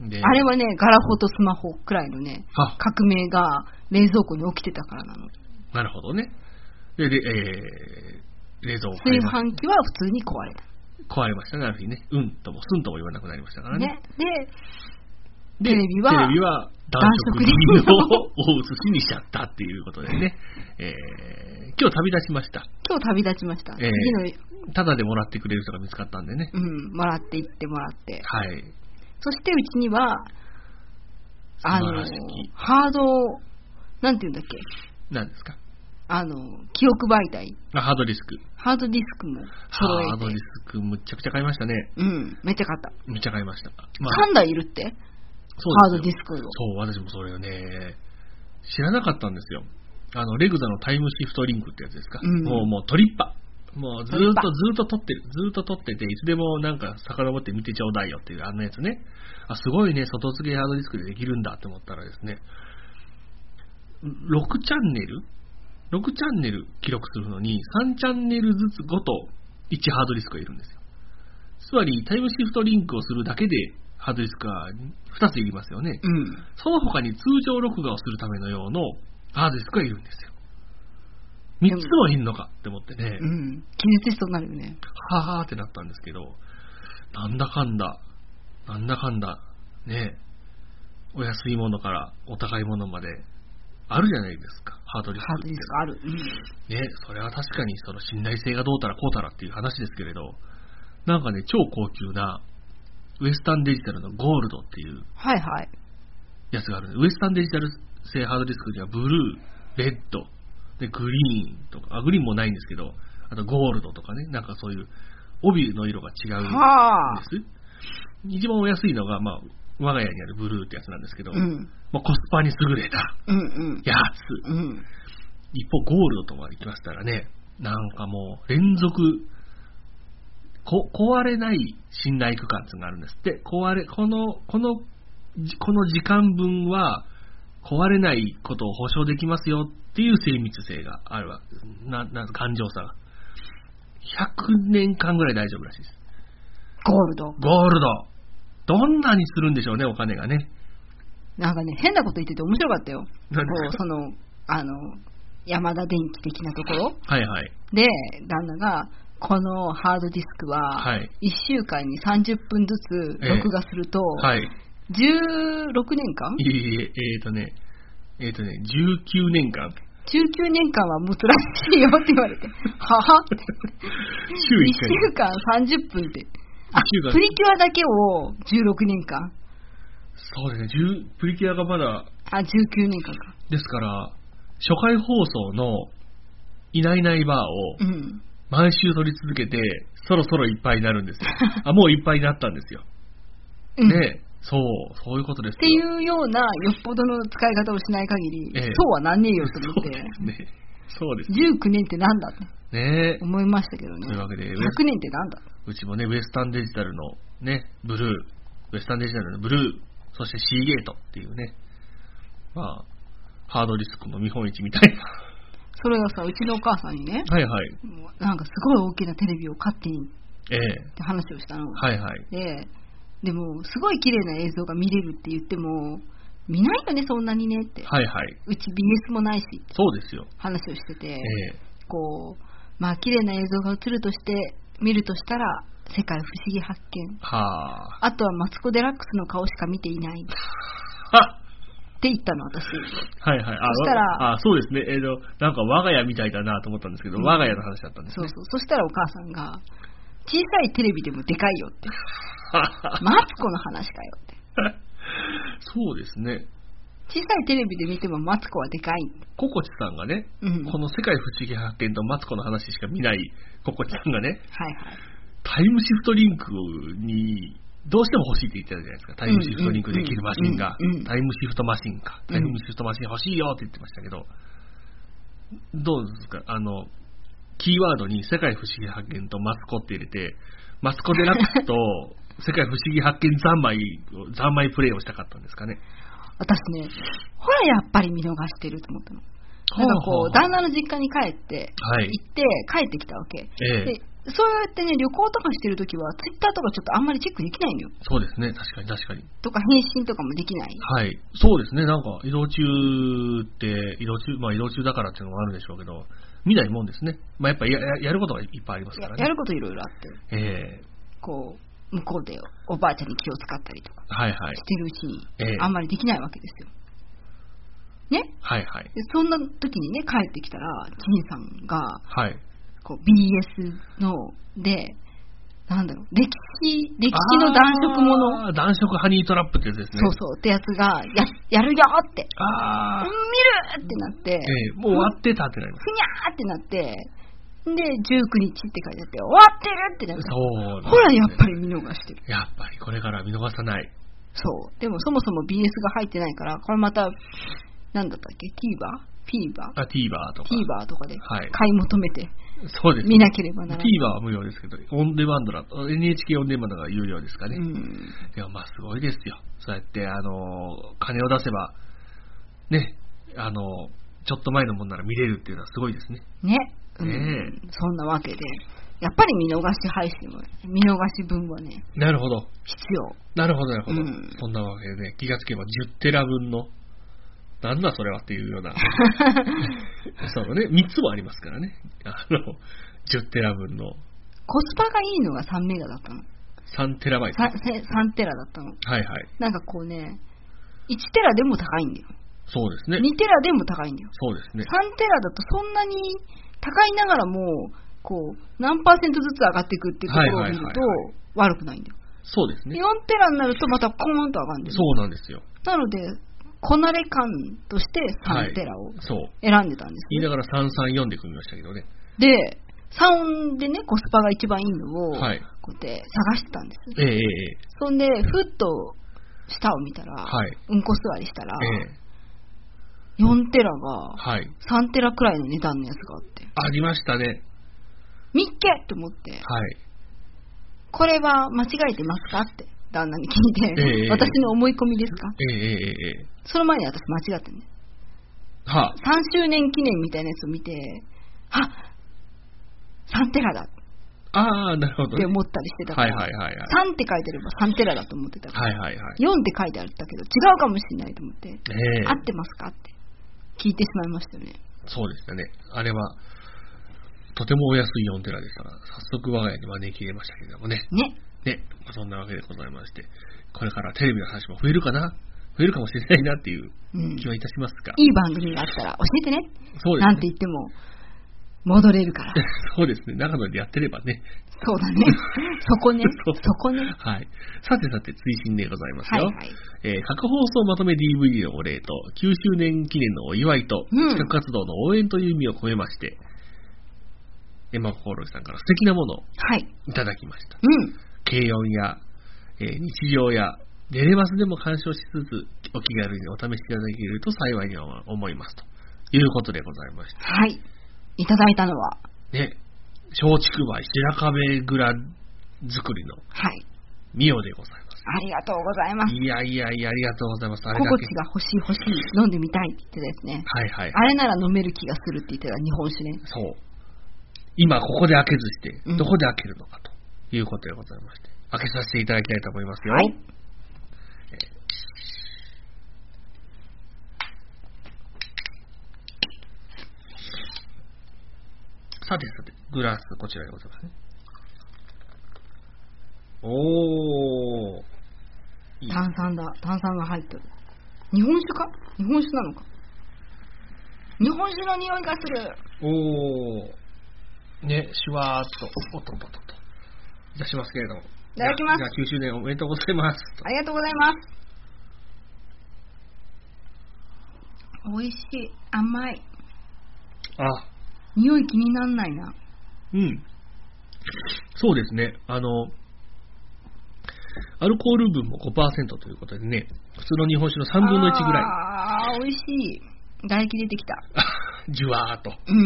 であれはね、ガラホとスマホくらいのね、革命が冷蔵庫に起きてたからなの。 なるほどね。で、でえー、冷蔵庫炊飯器は普通に壊れた。 壊れましたね、ある日ね。うんともすんとも言わなくなりましたからね。ねで、テレビは、 テレビは暖色品を大写しにしちゃったっていうことでね、えー、今日旅立ちました。 今日旅立ちました。 えー、ただでもらってくれる人が見つかったんでね。 うん、もらっていってもらって。 はい。 そしてうちには、あの、ハード、なんていうんだっけ。 何ですか。 あの、記憶媒体。 あ、ハードディスク。 ハードディスクも揃えて。 ハードディスクむちゃくちゃ買いましたね。 うん、めっちゃ買った。 めっちゃ買いました。 まあ、さんだいいるって。 そうハードディスクを。 そう、私もそれをね、知らなかったんですよ。あの、レグザのタイムシフトリンクってやつですか。うん、もう、もうトリッパ。もうずーっとずーっと撮ってる。ずーっと撮ってて、いつでもなんか遡って見てちょうだいよっていうあのやつね。あ、すごいね、外付けハードディスクでできるんだって思ったらですね、ろくチャンネル ?ろく チャンネル記録するのにさんチャンネルずつごといちハードディスクがいるんですよ。つまりタイムシフトリンクをするだけでハードディスクがふたついりますよね、 うん、 その他に通常録画をするための用のハードディスクがいるんですよ。みっつもいるのかって思ってね、 うん、記述しそうになるよね。 ははーってなったんですけど、なんだかんだなんだかんだね、お安いものからお高いものまであるじゃないですか、ハードディスク。 ハードディスクある、うん、 ね、それは確かにその信頼性がどうたらこうたらっていう話ですけれど、なんかね、超高級なウエスタンデジタルのゴールドっていうやつがあるんで、ウエスタンデジタル製ハードディスクにはブルー、レッドでグリーンとか、あグリーンもないんですけど、あとゴールドとかね、なんかそういう帯の色が違うんです。一番お安いのが、まあ、我が家にあるブルーってやつなんですけど、うん、まあ、コスパに優れたやつ、 うんうん、 一方ゴールドとか行きましたらね、なんかもう連続こ壊れない信頼区間っていうのがあるんですって。壊れこのこのこの時間分は壊れないことを保証できますよっていう精密性があるわけです。なな頑丈さがひゃくねんかんぐらい大丈夫らしいです。 ゴールドゴールドどんなにするんでしょうね、お金がね。 なんかね、変なこと言ってて面白かったよ。そのあのヤマダ電機的なところはいはいで、旦那がこのハードディスクはいっしゅうかんにさんじゅっぷんずつ録画すると、 えーはい、 じゅうろくねんかんいえいえ、えーとね、えーとね、じゅうきゅうねんかんじゅうきゅうねんかんは持つらしいよって言われてははっていっしゅうかんさんじゅっぷんってあ、プリキュアだけをじゅうろくねんかんそうですね、プリキュアがまだあ、じゅうきゅうねんかんかですから初回放送のいないいないバーを、うん毎週撮り続けてそろそろいっぱいになるんですよあもういっぱいになったんですよ、うん、ねそうそういうことですよっていうようなよっぽどの使い方をしない限り、ええ、そうはなんねえよと思ってそうですねそうですじゅうきゅうねんってなんだってね思いましたけどね。 というわけでひゃくねんってなんだ。 うちもねウエスタンデジタルのねブルーウエスタンデジタルのブルーそしてシーゲートっていうねまあハードディスクの見本市みたいなそれがさ、うちのお母さんにね、 はいはい、 なんかすごい大きなテレビを買っていいって話をしたの、 ええ、はいはい、 で、でもすごい綺麗な映像が見れるって言っても見ないよねそんなにねって、 はいはい、 うち ビーエス もないしそうですよ話をしてて、 ええ、 こうまあ綺麗な映像が映るとして見るとしたら世界不思議発見、 はあ、 あとはマツコ・デラックスの顔しか見ていないって言ったの、私。 はいはい。あ、そしたら、あ、そうですね。えーと、なんか我が家みたいだなと思ったんですけど、うん、我が家の話だったんですね。 そうそう。そしたらお母さんが、小さいテレビでもでかいよって。マツコの話かよって。 そうですね。 小さいテレビで見てもマツコはでかい。 ココチさんがね、うん、この世界不思議発見とマツコの話しか見ないココチさんがね、はいはい、タイムシフトリンクにどうしても欲しいって言ってたじゃないですか。タイムシフトリンクできるマシンが、タイムシフトマシンか、タイムシフトマシン欲しいよって言ってましたけど、どうですか、あの、キーワードに世界不思議発見とマツコって入れて、マツコデラックスと世界不思議発見三昧、三昧プレイをしたかったんですかね。 私ね、ほらやっぱり見逃してると思ったの。なんかこう、旦那の実家に帰って、はい、行って帰ってきたわけ。ええ、でそうやってね、旅行とかしてるときは、ツイッターとかちょっとあんまりチェックできないのよ。 そうですね、確かに確かに。 とか、返信とかもできない。 はい。そうですね、なんか移動中って、移動中、まあ移動中だからっていうのもあるでしょうけど、見ないもんですね。まあやっぱり や, やることがいっぱいありますからね。 や, やることいろいろあって。 ええー。こう、向こうでおばあちゃんに気を使ったりとか、はいはい。してるうちに、えー、あんまりできないわけですよ。ね、 はいはい、でそんな時にね帰ってきたらチンさんが、 はい、 こう ビーエス のでなんだろう歴史歴史の男色もの男色ハニートラップってやつですね。 そうそうってやつが や, やるよってあ見るってなって、 えー、もう終わってたってなります。 ふにゃーってなってでじゅうくにちって書いてあって終わってるってなってそう、ね、 ほらやっぱり見逃してる。 やっぱりこれから見逃さない。 そうでもそもそも ビーエス が入ってないからこれまたなんだったっけ TVer? フィーバー? あ、TVer とか TVer とかで買い求めて、はい、 そうですね、 見なければならない。 TVer は無料ですけどオンデマンドだと エヌエイチケー オンデマンドが有料ですかね。うん、でもまあすごいですよ。そうやってあの金を出せばねあのちょっと前のものなら見れるっていうのはすごいですね。 ね、うん、ねそんなわけでやっぱり見逃し配信も見逃し分はねなるほど必要。 なるほどなるほど、うん、そんなわけで、ね、気がつけばじゅうテラ分のなんだそれはっていうようなそうね、みっつもありますからね。あのじゅうテラ分のコスパがいいのがさんメガだったの。 さんテラバイト。 さんテラだったの。 はいはい。 なんかこうね、いちテラでも高いんだよ。 そうですね。 にテラでも高いんだよ。 そうですね。 さんテラだとそんなに高いながらもこう何パーセントずつ上がっていくっていうところを見ると悪くないんだよ。 そうですね。 よんテラになるとまたコーンと上がるんだよ。 そうなんですよ。 なのでこなれ感としてさんテラを選んでたんです、ね、はい、 言いながらさんさんよんで組みましたけどね。 で、さんでね、コスパが一番いいのを、はい、こうやって探してたんです。 ええええ、 そんで、ふっと下を見たら、はい、うんこ座りしたら、ええ、よんテラがさんテラくらいの値段のやつがあって。 ありましたね。 みっけと思って、はい、これは間違えてますかって旦那に聞いて、ええ、私の思い込みですか、 ええええ、 その前に私間違ってね、 はあ、 さんしゅうねん記念みたいなやつを見て、あ、さんテラだああ、なるほど、ね、 って思ったりしてたから、はいはいはいはい、さんって書いてればさんテラだと思ってたから、はいはいはい、よんって書いてあったけど違うかもしれないと思って、えー、合ってますかって聞いてしまいましたよね。 そうでしたね。あれはとてもお安いよんテラでしたから早速我が家に招き入れましたけれどもね。 ね。 ね、そんなわけでございまして、これからテレビの話も増えるかな増えるかもしれないなっていう気はいたしますが、 うん、いい番組があったら教えてね。そうですね。なんて言っても戻れるから。 そうですね。長野でやってればね。 そうだね。そこね。そ, そこね。 はい。さてさて、追伸でございますよ。はいはい、えー、各放送まとめ ディーブイディー のお礼と、きゅうしゅうねん記念のお祝いと、企画活動の応援という意味を込めまして、エマコオロギさんから素敵なものをいただきました。 うん。 軽音や、えー、日常や、デレマスでも鑑賞しつつ、お気軽にお試しいただけると幸いに思います。ということでございました。 はい。いただいたのはね、松竹梅白壁蔵作りのミオでございます。 ありがとうございます。 いやいやいや、ありがとうございます。 あれだけココチが欲しい欲しい飲んでみたいって言ってたですね。 はいはい。 あれなら飲める気がするって言ってた日本酒ね。 そう。今ここで開けずして、うん、どこで開けるのかということでございまして、開けさせていただきたいと思いますよ。はい。さてさて、グラス、こちらでございますね。おー。 炭酸だ。炭酸が入ってる。 日本酒か？日本酒なのか。日本酒の匂いがする。 おー。ね、シュワーっと、おっとっとっとっと。いたしますけれども。 いただきます。 じゃあ、きゅうしゅうねんおめでとうございます。 ありがとうございます。美味しい。甘い。 あ。 匂い気になんないな。 うん。そうですね。あの、アルコール分も ごパーセント ということでね、普通の日本酒のさんぶんのいちぐらい。 ああ、美味しい。唾液出てきた。 じゅわーっと。 うん。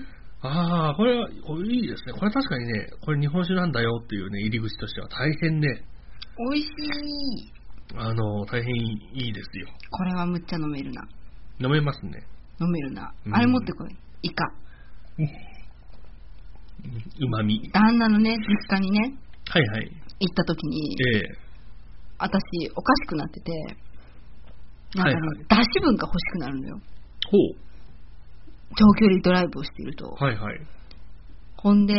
ああ、これは、これいいですね。これ確かにね、これ日本酒なんだよっていうね、入り口としては大変ね。 美味しい。 あの、大変いいですよ。 これはむっちゃ飲めるな。 飲めますね。 飲めるな。あれ持ってこい。イカ。 うまみ。 旦那のね、実家にね、 はいはい。 行った時に、ええ、私、おかしくなってて、なんかね、はいはい、だし分が欲しくなるのよ。 ほう。 長距離ドライブをしていると。 はいはい。 ほんで、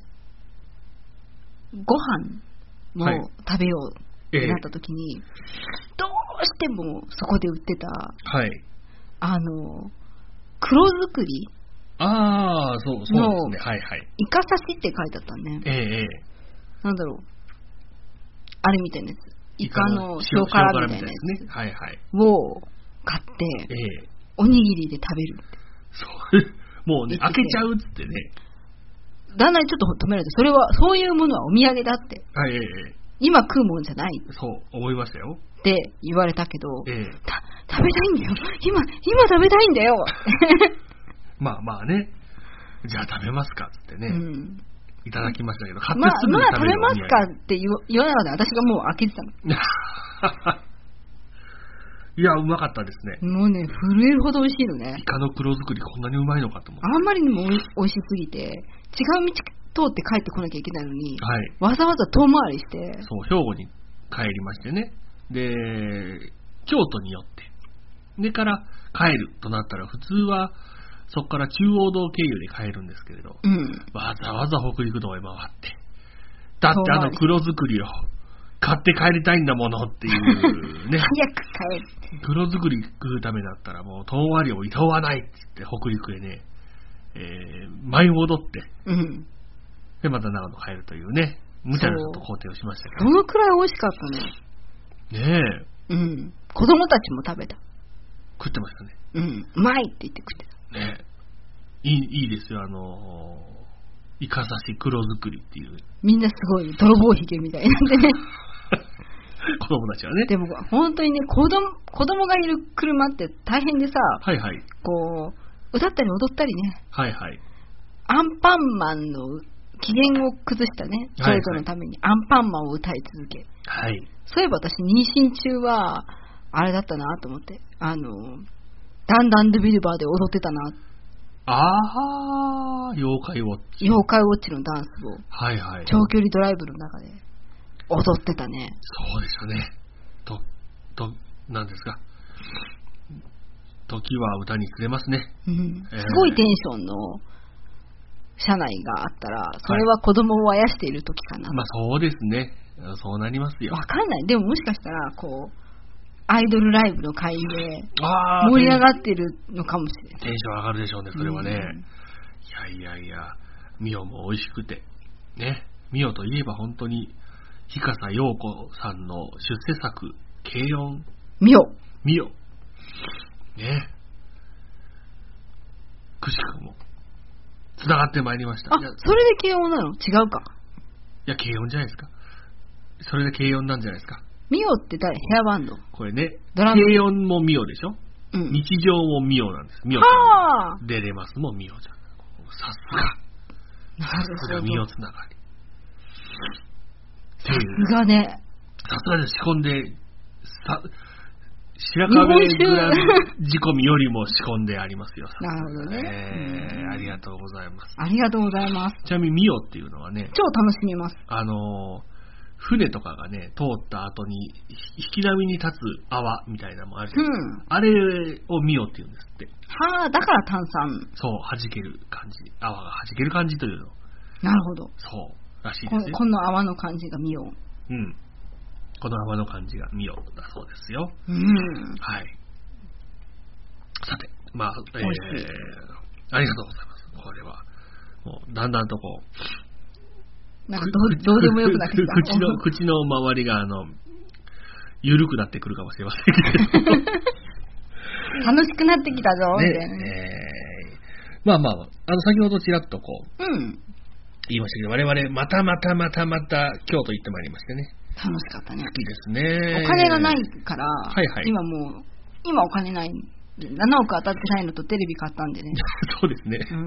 ご飯も食べようってなった時に、はい、ええ、どうしてもそこで売ってた、はい、あの、黒作りああ、そう、そうですね。はいはい。 イカ刺しって書いてあったね。ええ。なんだろう。あれみたいなやつ。イカの塩辛みたいなやつ。ね、はいはい。を買って、ええ、おにぎりで食べるって。 そう。もうね、開けちゃうっつってね。 旦那にちょっと止められて、それは、そういうものはお土産だって。はい、ええ。今食うもんじゃない。 そう、思いましたよ。 って言われたけど、ええ、た食べたいんだよ。今、今食べたいんだよ。 まあまあね、じゃあ食べますかっつってね、うん、いただきましたけど、買ってすぐに食べる、まあ、まあ食べますかって言わないので、私がもう開けてたの。 いや、うまかったですね。 もうね、震えるほど美味しいのね。 イカの黒作りこんなにうまいのかと思って。 あんまりにも美味しすぎて、違う道通って帰ってこなきゃいけないのに、はい、わざわざ遠回りして。 そう、兵庫に帰りましてね。で、京都に寄って。でから帰るとなったら、普通は、そこから中央道経由で帰るんですけれど、うん、わざわざ北陸道へ回って、だってあの黒作りを買って帰りたいんだものっていうね。早く帰る。 黒作り食うためだったらもう遠回りをいとわないって言って北陸へね、えー、舞い戻って、うん、でまた長野帰るというね、無茶なちょっと工程をしましたけど。 どのくらい美味しかったね。 ねえ。うん。子供たちも食べた。 食ってましたね。 うん。うまいって言って食ってた。 ね、いい、いいですよ、あのイカ刺し黒作りっていう。 みんなすごい、ね、泥棒ひげみたいなんでね。 子供たちはね。 でも本当にね、子供、子供がいる車って大変でさ、はいはい。こう、歌ったり踊ったりね。はいはい。アンパンマンの機嫌を崩したね、それぞれのために、アンパンマンを歌い続け。はい。そういえば私、妊娠中は、あれだったなと思って、あの、ダンダンドビルバーで踊ってたな。 ああ、妖怪ウォッチ。 妖怪ウォッチのダンスを。 はいはい。 長距離ドライブの中で踊ってたね。 そうでしたね。と、と、なんですか。時は歌に釣れますね。 うん。えー、すごいテンションの車内があったら、それは子供をあやしている時かな。はい、 まあそうですね。そうなりますよ。 わかんない。でももしかしたら、こう、アイドルライブの会で盛り上がってるのかもしれない。 テンション上がるでしょうね、それはね。うん、いやいやいや、ミオも美味しくて。ね。ミオといえば本当に、日笠陽子さんの出世作、軽音。 ミオ。 ミオ。ね。くしくも、つながってまいりました。 あ、それで軽音なの？違うか。 いや、軽音じゃないですか。それで軽音なんじゃないですか。 ミオって誰？ヘアバンド。 これね、軽音もミオでしょ、うん、日常もミオなんです。ミオちゃん。出れますもミオちゃん。さすが。さすがミオつながり。 さすがね。 さすがで仕込んで、さ、白壁グラン仕込みよりも仕込んでありますよ。 なるほどね、 えー。ありがとうございます。 ありがとうございます。 ちなみにミオっていうのはね、 超楽しみます。 あのー、船とかがね、通った後に、引き波に立つ泡みたいなのもあるじゃないですか。うん、あれをミオって言うんですって。 はあ、だから炭酸。 そう、弾ける感じ。泡が弾ける感じというの。 なるほど。 そう、らしいですよ。 この泡の感じがミオ。うん。 この泡の感じがミオだそうですよ。うん。はい。 さて、まあ、えー、ありがとうございます。これは、もう、だんだんとこう、なんかどう、どうでもよくなってきた。 口の、口の周りが、あの、緩くなってくるかもしれませんけど。 楽しくなってきたぞ、みたいなね。 えー、まあまあ、あの、先ほどちらっとこう、うん、言いましたけど、我々、またまたまたまた、京都行ってまいりましてね。 楽しかったね。 好きですね。 お金がないから、はいはい、今もう、今お金ない。ななおく当たってないのとテレビ買ったんでね。 そうですね。 うん。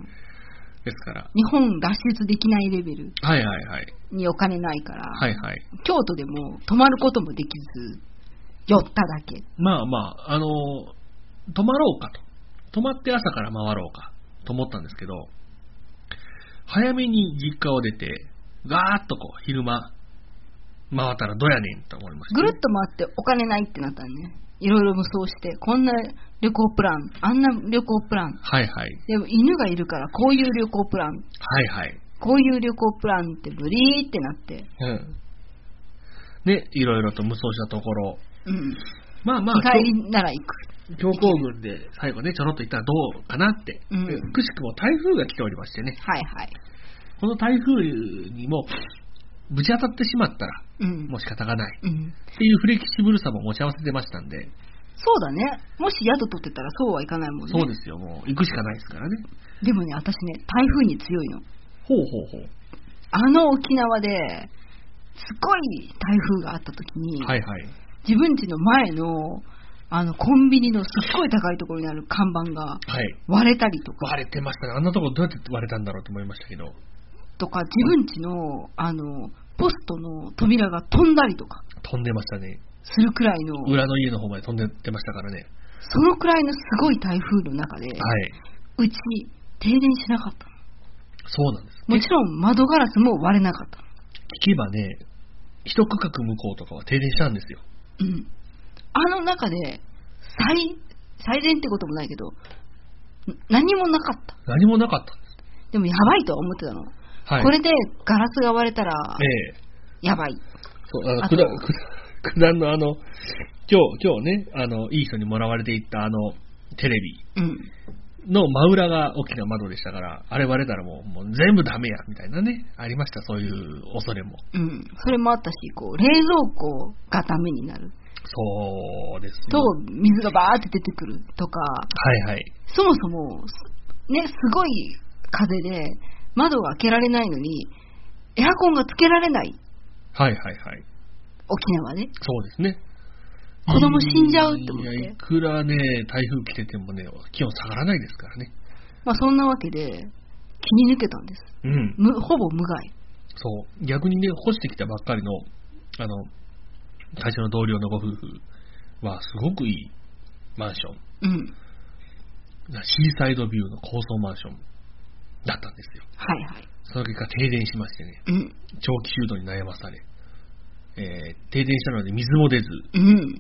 ですから。 日本脱出できないレベル。 はいはいはい。 にお金ないから。 はいはい。 京都でも泊まることもできず、寄っただけ。 まあまあ、あの、泊まろうかと。泊まって朝から回ろうかと思ったんですけど、早めに実家を出て、ガーッとこう、昼間、回ったらどうやねんと思いました、 ね。ぐるっと回ってお金ないってなったんね。いろいろ無双して、こんな旅行プラン、あんな旅行プラン。 はいはい。 でも犬がいるからこういう旅行プラン。 はいはい。 こういう旅行プランってブリーってなって。 うん。ね、いろいろと無双したところ。 うん。 まあまあ。 日帰りなら行く。 強行軍で最後ね、ちょろっと行ったらどうかなって。うん。くしくも台風が来ておりましてね。 はいはい。 この台風にも、ぶち当たってしまったら、うん、もう仕方がない、うん、っていうフレキシブルさも持ち合わせてましたんで。 そうだね。もし宿取ってたらそうはいかないもんね。 そうですよ。もう行くしかないですからね。 でもね、私ね、台風に強いの。 ほうほうほう。 あの沖縄ですごい台風があった時に、はいはい、自分家の前のあのコンビニのすっごい高いところにある看板が割れたりとか、 はい、割れてましたね。あんなところどうやって割れたんだろうと思いましたけど。 とか自分家のあのポストの扉が飛んだりとか飛んでましたね。 するくらいの裏の家の方まで飛んでってましたからね。 そのくらいのすごい台風の中で、はい、うち停電しなかったの。 そうなんです。 もちろん窓ガラスも割れなかったの。 聞けばね、一区画向こうとかは停電したんですよ。 うん。あの中で最最電ってこともないけど何もなかった。 何もなかったんです。 でもやばいとは思ってたの。はい、これでガラスが割れたら、ええ、やばい。 そう、あの、くだ、くだんのあの、今日、今日ね、あの、いい人にもらわれていったあの、テレビの真裏が大きな窓でしたから、あれ割れたらもう、もう全部ダメや、みたいなね、ありました、そういう恐れも。 うん、それもあったし、こう、冷蔵庫がダメになる。 そうですね。 と、水がバーって出てくるとか、 はいはい。 そもそも、ね、すごい風で、窓が開けられないのにエアコンがつけられない。 はいはいはい。 沖縄ね。 そうですね。 子供死んじゃうって思って。 いや、いくらね台風来ててもね気温下がらないですからね。 まあそんなわけで気に抜けたんです。うん。むほぼ無害。 そう逆にね干してきたばっかりのあの会社の同僚のご夫婦はすごくいいマンション。うん。シーサイドビューの高層マンション。だったんですよ。 はいはい。 その結果停電しましてね、うん、長期修道に悩まされ、えー、停電したので水も出ず、うん、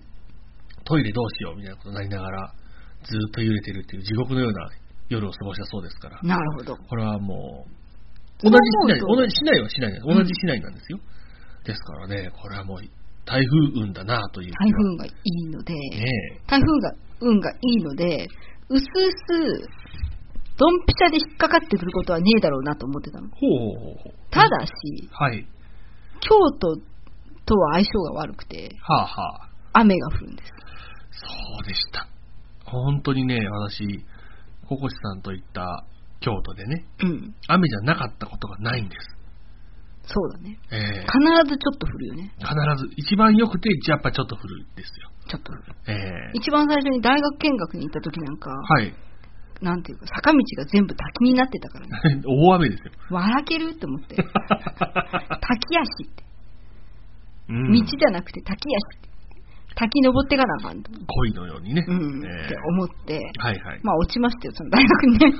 トイレどうしようみたいなことになりながらずっと揺れてるっていう地獄のような夜を過ごしたそうですから。 なるほど。 これはもう同じ市内、同じ市内は市内同じ市内なんですよ。うん、ですからね、これはもう台風運だなという。 台風運がいいので、ね、台風が運がいいので、うすうすドンピシャで引っかかってくることはねえだろうなと思ってたの。 ほうほうほうほう。 ただし、はい、京都とは相性が悪くて、はあはあ、雨が降るんです。 そうでした。本当にね、私、ココシさんと行った京都でね、うん、雨じゃなかったことがないんです。 そうだね、えー。必ずちょっと降るよね。 必ず。一番良くて、やっぱちょっと降るんですよ。 ちょっと降る。えー、一番最初に大学見学に行った時なんか、はい。なんていうか坂道が全部滝になってたからね。 大雨ですよ。 笑けるって思って。滝足って、うん、道じゃなくて滝足って。滝登ってかなあかんと。 恋のようにね。 うん、えー、って思って。 はいはい。 まあ落ちましたよその大学にね。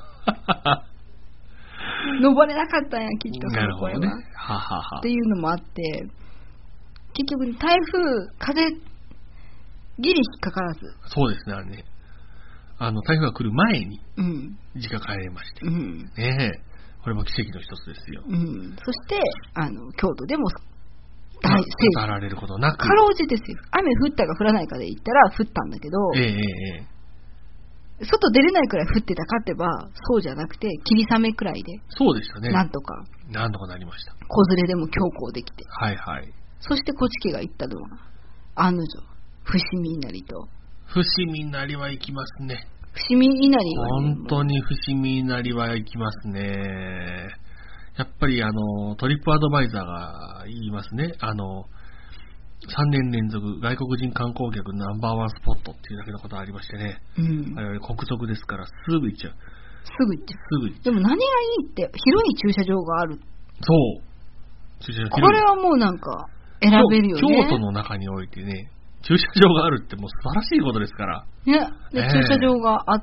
登れなかったんやきっとその声は。なるほどね。ははは。っていうのもあって結局台風風ギリ引っかからず。 そうですねあれね。あの台風が来る前に実家帰れまして、うん、ねえこれも奇跡の一つですよ、 うん、そしてあの京都でも大聖語られることなくかろうじてですよ雨降ったか降らないかで言ったら降ったんだけど、ええええ、 外出れないくらい降ってたかってば、そうじゃなくて、霧雨くらいで。 そうでしたね。 なんとか。 なんとかなりました。 子連れでも強行できて。 はいはい。 そして、こち家が行ったのは、案の定、伏見稲荷と。 伏見稲荷は行きますね。 伏見稲荷は、 ね。本当に伏見稲荷は行きますね。やっぱり、あの、トリップアドバイザーが言いますね。あの、さんねん連続外国人観光客ナンバーワンスポットっていうだけのことがありましてね。うん。あれは国賊ですから、すぐ行っちゃう。 すぐ行っちゃう。 すぐ行っちゃう。 でも何がいいって、広い駐車場がある。 そう。駐車場これはもうなんか、選べるよね。 京都の中においてね、駐車場があるってもう素晴らしいことですから。 ね。で、えー、駐車場があって、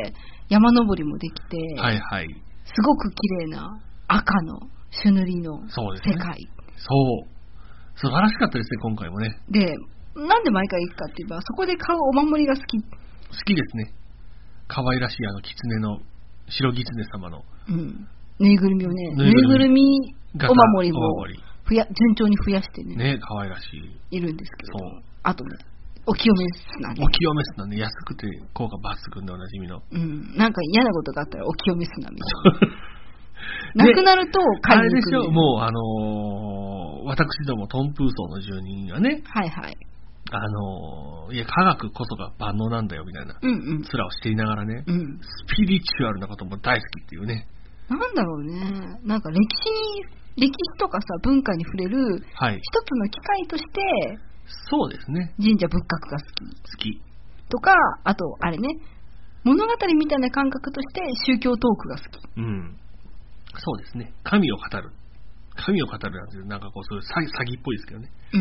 山登りもできて、 はいはい。 すごく綺麗な赤の朱塗りの世界。 そうですね。そう。素晴らしかったですね、今回もね。 で、なんで毎回行くかって言えば、そこで買うお守りが好き。 好きですね。可愛らしいあの狐の、白狐様の。 うん。ぬいぐるみをね、ぬいぐるみお守りも増や、順調に増やしてね。 ね、可愛らしい。 いるんですけど。そう。あとね、お清め砂ね。 お清め砂ね、安くて効果抜群でおなじみの。 うん。なんか嫌なことがあったらお清め砂みたいな。なくなると買いに行く、ね、あれでしょ、もうあのー、私どもトンプー層の住人がね、 はいはい。 あのー、いや、科学こそが万能なんだよみたいな、うんうん、面をしていながらね、うん、スピリチュアルなことも大好きっていうね。 なんだろうね、なんか歴史に、歴史とかさ、文化に触れる、はい、一つの機会として、 そうですね。 神社仏閣が好き。 好き。 とか、あと、あれね、物語みたいな感覚として宗教トークが好き。 うん。そうですね。神を語る。神を語るなんて、なんかこう、そういう詐欺、詐欺っぽいですけどね。 うん。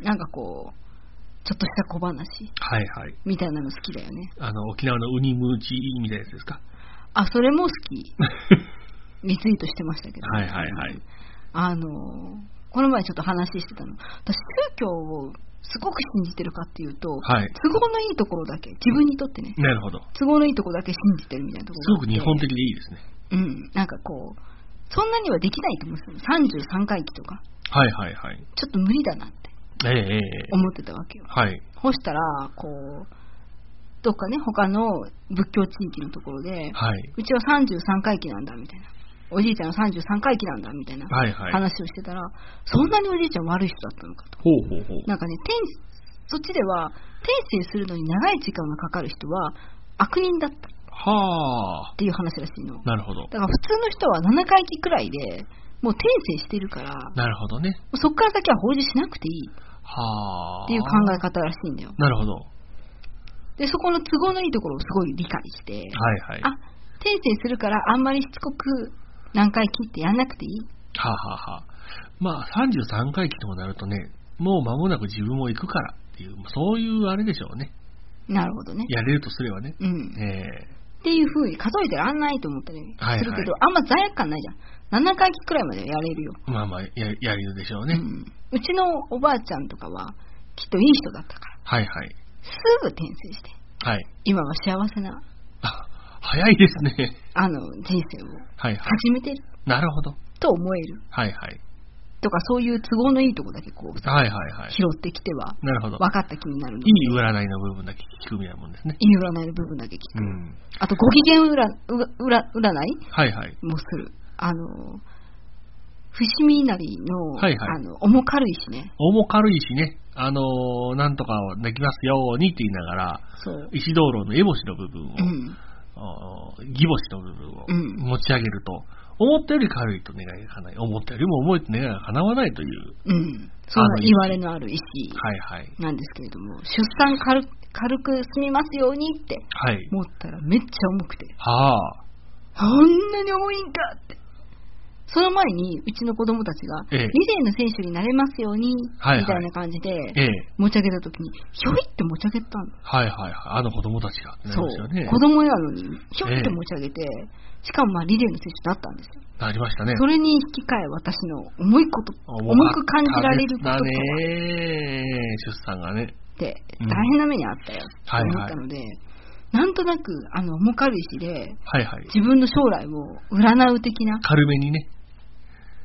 なんかこう、ちょっとした小話。 はいはい。 みたいなの好きだよね。 あの、沖縄のウニムーチみたいなやつですか。 あ、それも好き。リツイートしてましたけど、 ね。はいはいはい。 あの、この前ちょっと話してたの。私、宗教をすごく信じてるかっていうと、はい、都合のいいところだけ、自分にとってね。 なるほど。 都合のいいところだけ信じてるみたいなところ。 すごく日本的でいいですね。 うん。なんかこう、そんなにはできないと思うんですよ。さんじゅうさんかいきとか。 はいはいはい。 ちょっと無理だなって。ええ思ってたわけよ。 はい。 そしたら、こう、どっかね、他の仏教地域のところで、はい、うちはさんじゅうさんかいきなんだみたいな。おじいちゃんはさんじゅうさんかいきなんだみたいな話をしてたら、はいはい、そんなにおじいちゃん悪い人だったのかと。 ほうほうほう。 なんかね、転そっちでは転生するのに長い時間がかかる人は悪人だった。はあ。っていう話らしいの。 なるほど。 だから普通の人はななかいきくらいでもう転生してるから。 なるほどね。 そっから先は法事しなくていい。はあ。っていう考え方らしいんだよ。 なるほど。 で、そこの都合のいいところをすごい理解して、 はいはい。 あ、転生するからあんまりしつこく何回切ってやんなくていい。 はあ、はあはあ、まあさんじゅうさんかいきともなるとね、もう間もなく自分も行くからっていう、そういうあれでしょうね。 なるほどね。 やれるとすればね。 うん。えー、っていう風に数えてらんないと思ったりするけど、はいはい、あんま罪悪感ないじゃん。ななかいきくらいまでやれるよ。 まあまあ や, やるでしょうね、うん。 うちのおばあちゃんとかはきっといい人だったから。 はいはい。 すぐ転生して。 はい。 今は幸せな。 あ、早いですね。 あの人生を始めてる。 はいはい、なるほど。 と思える。 はいはい。 とかそういう都合のいいとこだけこう、はいはいはい、拾ってきては、なるほど。分かった気になるので。 いい占いの部分だけ聞くみたいなもんですね。 いい占いの部分だけ聞く。うん、あとご機嫌占占いはいはい。 もする。あの伏見稲荷の、はいはい、あの重軽石ね。 重軽石ね。あのー、なんとかできますようにって言いながら、そう石灯籠の烏帽子の部分を、うん、義母子の部分を持ち上げると、うん、思ったより軽いと願いが叶い、思ったよりも重いと願いが叶わないという、 うん、そんな言われのある石なんですけれども、はいはい、出産軽、軽く済みますようにって思ったらめっちゃ重くて、はあ、こんなに重いんかって。その前にうちの子供たちがリレーの選手になれますように、はいはい、みたいな感じで持ち上げたときにひょいって持ち上げたの。 はいはいはい。あの子供たちが、ね、 そう、子供なのにひょいって持ち上げて、えー、しかもまあリレーの選手だったんですよ。 なりましたね。 それに引き換え私の重いこと、重く感じられることとはね、出産がね。 で大変な目にあったよと思ったので。うん、はいはい、なんとなくあの重軽石で、はいはい、自分の将来を占う的な軽めにね、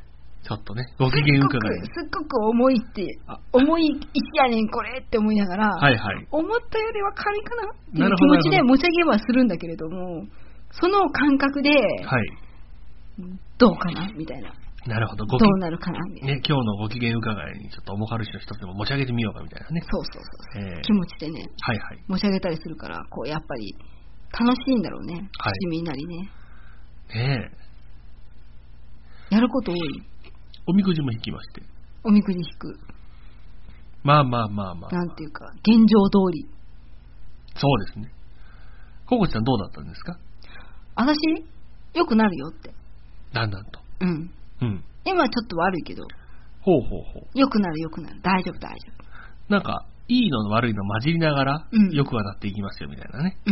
ちょっとね、ご機嫌伺い。 すっごく重いって、重い石やねんこれって思いながら、 はいはい、 思ったよりは軽いかなっていう気持ちで持ち上げはするんだけれども、その感覚で、はい、どうかなみたいな。 なるほど。 どうなるかなみたいな。 ね、今日のご機嫌伺いにちょっと重軽石の一つでも持ち上げてみようかみたいなね。 そうそうそう。えー、気持ちでね、 はいはい、 持ち上げたりするから、こうやっぱり楽しいんだろうね。はい、七味なりね。 ねえ。やること多い。 おみくじも引きまして。 おみくじ引く。 まあまあまあまあ。 なんていうか、現状通り。 そうですね。ココちゃんどうだったんですか？ 私、よくなるよって。 だんだんと。 うん。うん。今ちょっと悪いけど。 ほうほうほう。よくなるよくなる。大丈夫大丈夫。 なんか、いいの悪いの混じりながら、うん、よくはなっていきますよみたいなね。うん。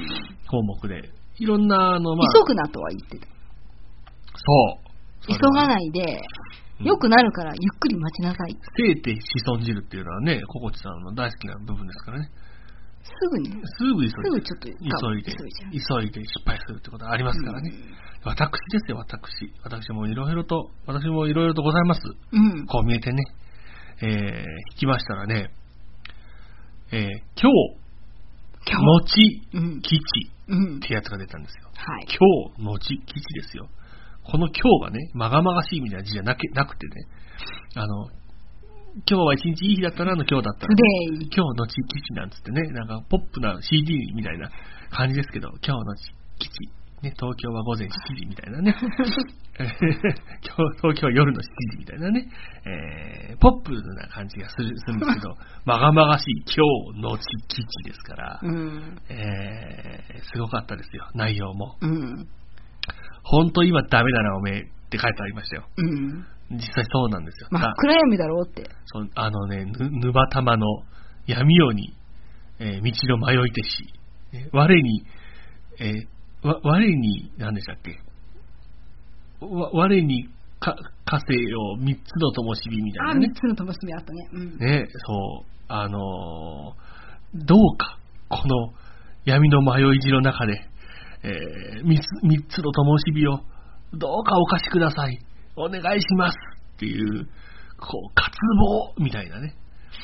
項目で。いろんな、あの、まあ。 急ぐなとは言ってた。 そう。 急がないで、良くなるからゆっくり待ちなさい。 生て子孫汁っていうのはね、ココチさんの大好きな部分ですからね。 すぐね。 すぐ急いで。すぐちょっと急いで、急いで失敗するってことはありますからね。私ですよ、私。私もいろいろと、私もいろいろとございます。うん、こう見えてね。えー、引きましたらね、えー、今日、今日のち、うん、吉ってやつが出たんですよ。はい、今日のち吉ですよ。この今日がね、まがまがしいみたいな字じゃなくなくてね、あの、今日は一日いい日だったなの今日だったら、ね、今日のち吉なんつってね、なんかポップな シーディー みたいな感じですけど、今日のち吉、ね、東京は午前しちじみたいなね、今日東京は夜のしちじみたいなね、えー、ポップな感じがするするんですけど、まがまがしい今日のち吉ですから、うん、えー、すごかったですよ、内容も。うん、本当今ダメだなおめえって書いてありましたよ。うん、実際そうなんですよ。 真っ暗闇だろうって。 そう、あのね、ぬ、ぬばたまの闇夜に、えー、道の迷いてし、えー、我に、えー、わ我に何でしたっけ、わ我にか火星を三つの灯火みたいなね。 あ、三つの灯火あったね。うん、 ね、そうあのー、どうかこの闇の迷い路の中で。えー、三つ、三つの灯火をどうかお貸しください、お願いしますっていう、こう渇望みたいなね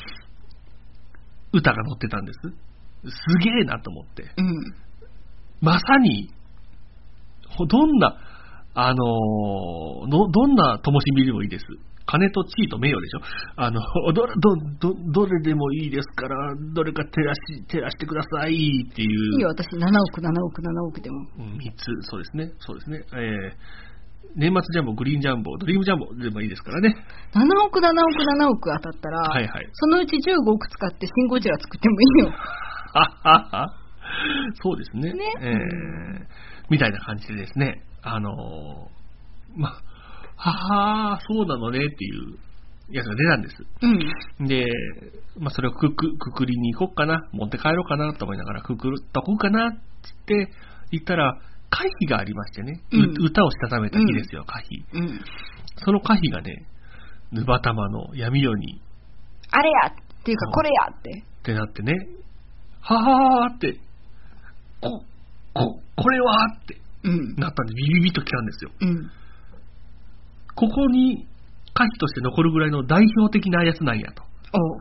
歌が載ってたんです。すげえなと思って、うん、まさにどんなあのー、ど, どんな灯火でもいいです。金と地位と名誉でしょ。あのどどどどれでもいいですから、どれか照らし照らしてくださいっていう。 いいよ、私ななおくななおくななおくでも。 みっつ、そうですね、そうですね。えー、年末ジャンボ、グリーンジャンボ、ドリームジャンボでもいいですからね。 ななおくななおくななおく当たったら、はいはい、そのうちじゅうごおく使ってシンゴジラ作ってもいいよ。 そうですね。ね、えー、みたいな感じでですね、あのー、まははー、そうなのねっていうやつが出たんです。うん、で、まあ、それをくくくくりに行こうかな、持って帰ろうかなと思いながら、くくるっとこうかなって言ったら、歌碑がありましてね、うん、歌をしたためた日ですよ、歌碑、うん。その歌碑がね、ぬばたまの闇夜に、 あれやっていうか、これやって。 ってなってね、ははーって、こ、こ、これはって、うん、なったんで、ビビビッと来たんですよ。うん、ここに歌碑として残るぐらいの代表的なやつなんやと。お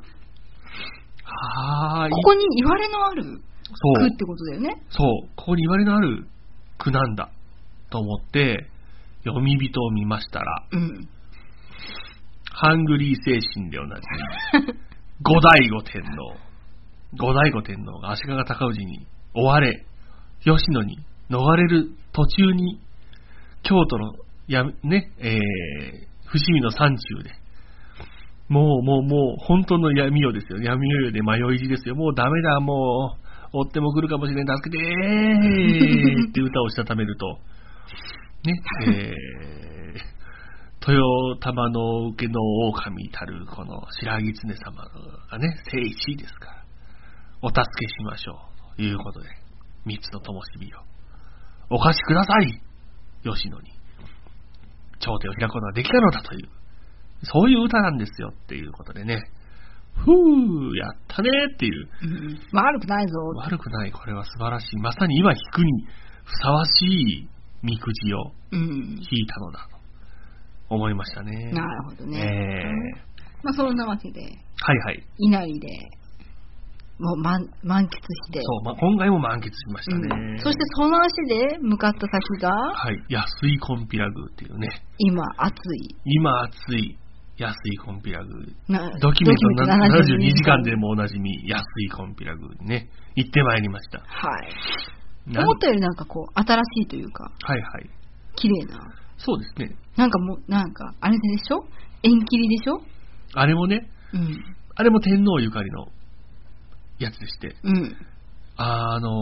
はーい。ここに言われのある句ってことだよね。 そう、ここに言われのある句なんだと思って読み人を見ましたら、うん、ハングリー精神でおなじみ後醍醐天皇後醍醐天皇が足利尊氏に追われ、吉野に逃れる途中に京都のやね、えー、伏見の山中で、もうもうもう本当の闇夜ですよ。闇夜で迷い路ですよ。もうダメだ、もう追っても来るかもしれない、助けてーって歌をしたためるとね、えー、豊玉の受けの狼たるこの白狐様がね、聖地ですから、お助けしましょうということで、三つの灯火をお貸しください、吉野に頂点を開くことができたのだという、そういう歌なんですよっていうことでね、ふー、やったねっていう、 うん、悪くないぞ。 悪くない、これは素晴らしい。まさに今引くにふさわしいみくじを引いたのだ思いましたね。 なるほどね。 えー、 まあそんなわけで、 はいはい。 稲荷で、もう満満喫して。 そう、まあ、今回も満喫しましたね、 うん。そしてその足で向かった先が、 はい、安井金毘羅宮っていうね。 今暑い。 今暑い安井金毘羅宮。 なドキュメントななじゅうにじかんでもおなじみ安井金毘羅宮にね、行ってまいりました。 はい。思ったよりなんかこう、新しいというか、 はいはい。 綺麗な。 そうですね。 なんかもう、なんか、あれでしょ？縁切りでしょ？ あれもね、うん、あれも天皇ゆかりのやつでして、うん、あのー、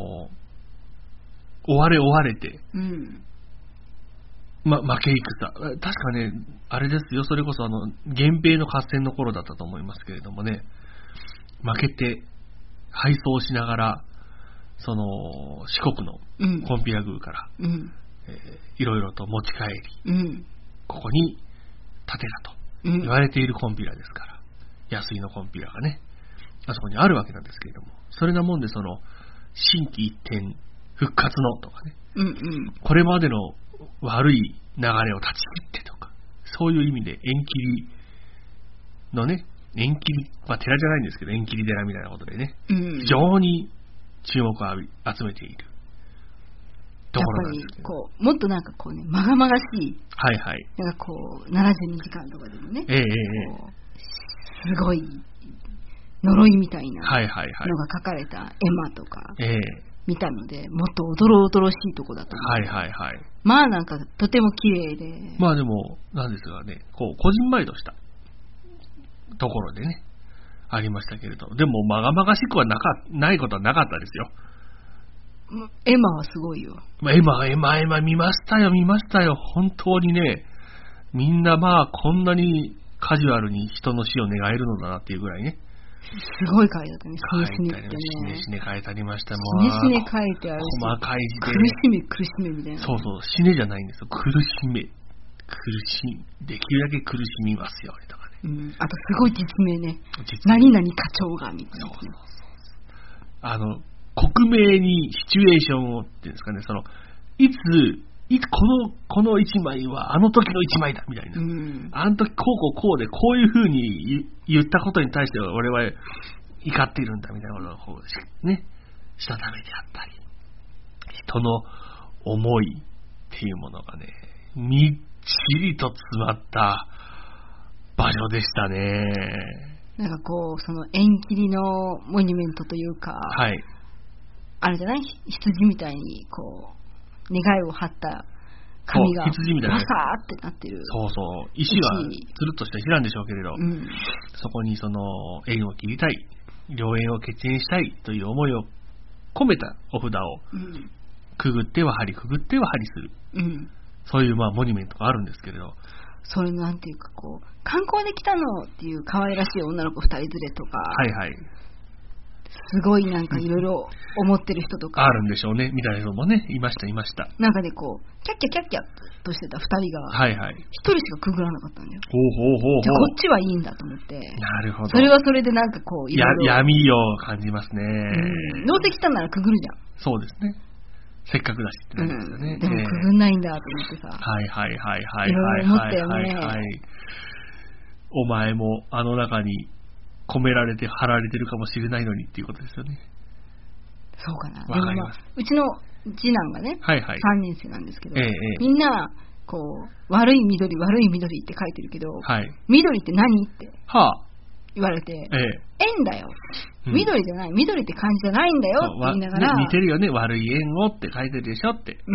追われ追われて、うん、ま、負け戦。確かね、あれですよ、それこそあの、源平の合戦の頃だったと思いますけれどもね、負けて、敗走しながら、その、四国の金毘羅宮から、うん、えー、いろいろと持ち帰り、うん、ここに建てたと言われている金毘羅ですから、安井の金毘羅がね、あそこにあるわけなんですけれども、それなもんでその、心機一転、復活のとかね、うんうん、これまでの悪い流れを断ち切ってとか、そういう意味で縁切りのね、縁切り、まあ寺じゃないんですけど、縁切り寺みたいなことでね、うん、非常に注目を集めているところなんですけど、 こうもっとなんかこうね、まがまがしい、 はいはい、 なんかこうななじゅうにじかんとかでもね、えー、すごい呪いみたいなのが書かれた絵馬とか見たので、もっとおどろおどろしいとこだと思う。 はいはいはい。 まあなんかとても綺麗で、 まあでもなんですがね、こうこじんまりとしたところでねありましたけれど、でもまがまがしくはなかないことはなかったですよ。 エマはすごいよ。 まあ、エマエマエマ見ましたよ見ましたよ本当にね、みんなまあこんなにカジュアルに人の死を願えるのだなっていうぐらいね。 すごい書いてあったね。死ね死ねってね。 死ね死ね書いてありました。 もう死ね死ね書いてあるし、 細かい字で苦しめ苦しめみたいな。 そうそう、死ねじゃないんですよ。苦しめ苦しできるだけ苦しみますよとかね。 うん、あとすごい実名ね。何々課長がみたいな、ね。そうそうそう。 あの克明にシチュエーションをっていうんですかね、そのいついつこのこの一枚はあの時の一枚だみたいな、うん、あの時こうこうこうでこういう風に言ったことに対しては俺は怒っているんだみたいなことをこうねしたためてあったり、人の思いっていうものがねみっちりと詰まった場所でしたね。 なんかこうその縁切りのモニュメントというか、はい、あれじゃない羊みたいにこう願いを張った紙がバサーってなってる。 そうそう。石はつるっとした石なんでしょうけれど、うん、そこにその縁を切りたい、良縁を決縁したいという思いを込めたお札をくぐっては張り、くぐっては張りする。うん、そういうまあモニュメントがあるんですけれど。 そういうなんていうかこう観光で来たのっていう可愛らしい女の子二人連れとか。はいはい。すごいなんかいろいろ思ってる人とかあるんでしょうねみたいなのもねいましたいました。 なんかねこうキャッキャキャッキャとしてたふたりがはいはいひとりしかくぐらなかったんだよ。ほうほうほうほう。じゃあこっちはいいんだと思って。なるほど。それはそれでなんかこういろいろや闇を感じますね。 うん、どうせ来たならくぐるじゃん。 そうですね。せっかくだしってなりますよね、 うん、でもくぐんないんだと思ってさ、 はいはいはいはいいろいろ思ったよね、はいはいはい、 お前もあの中に込められて貼られてるかもしれないのにっていうことですよね。 そうかな。でも、まあ、うちの次男がね、はいはい、さんねん生なんですけど、ええ、みんなこう悪い緑悪い緑って書いてるけど、はい、緑って何って言われて、はあ、ええ、縁だよ、うん、緑じゃない、緑って漢字じゃないんだよって言いながら、 ね、似てるよね、悪い縁をって書いてるでしょって、 うん、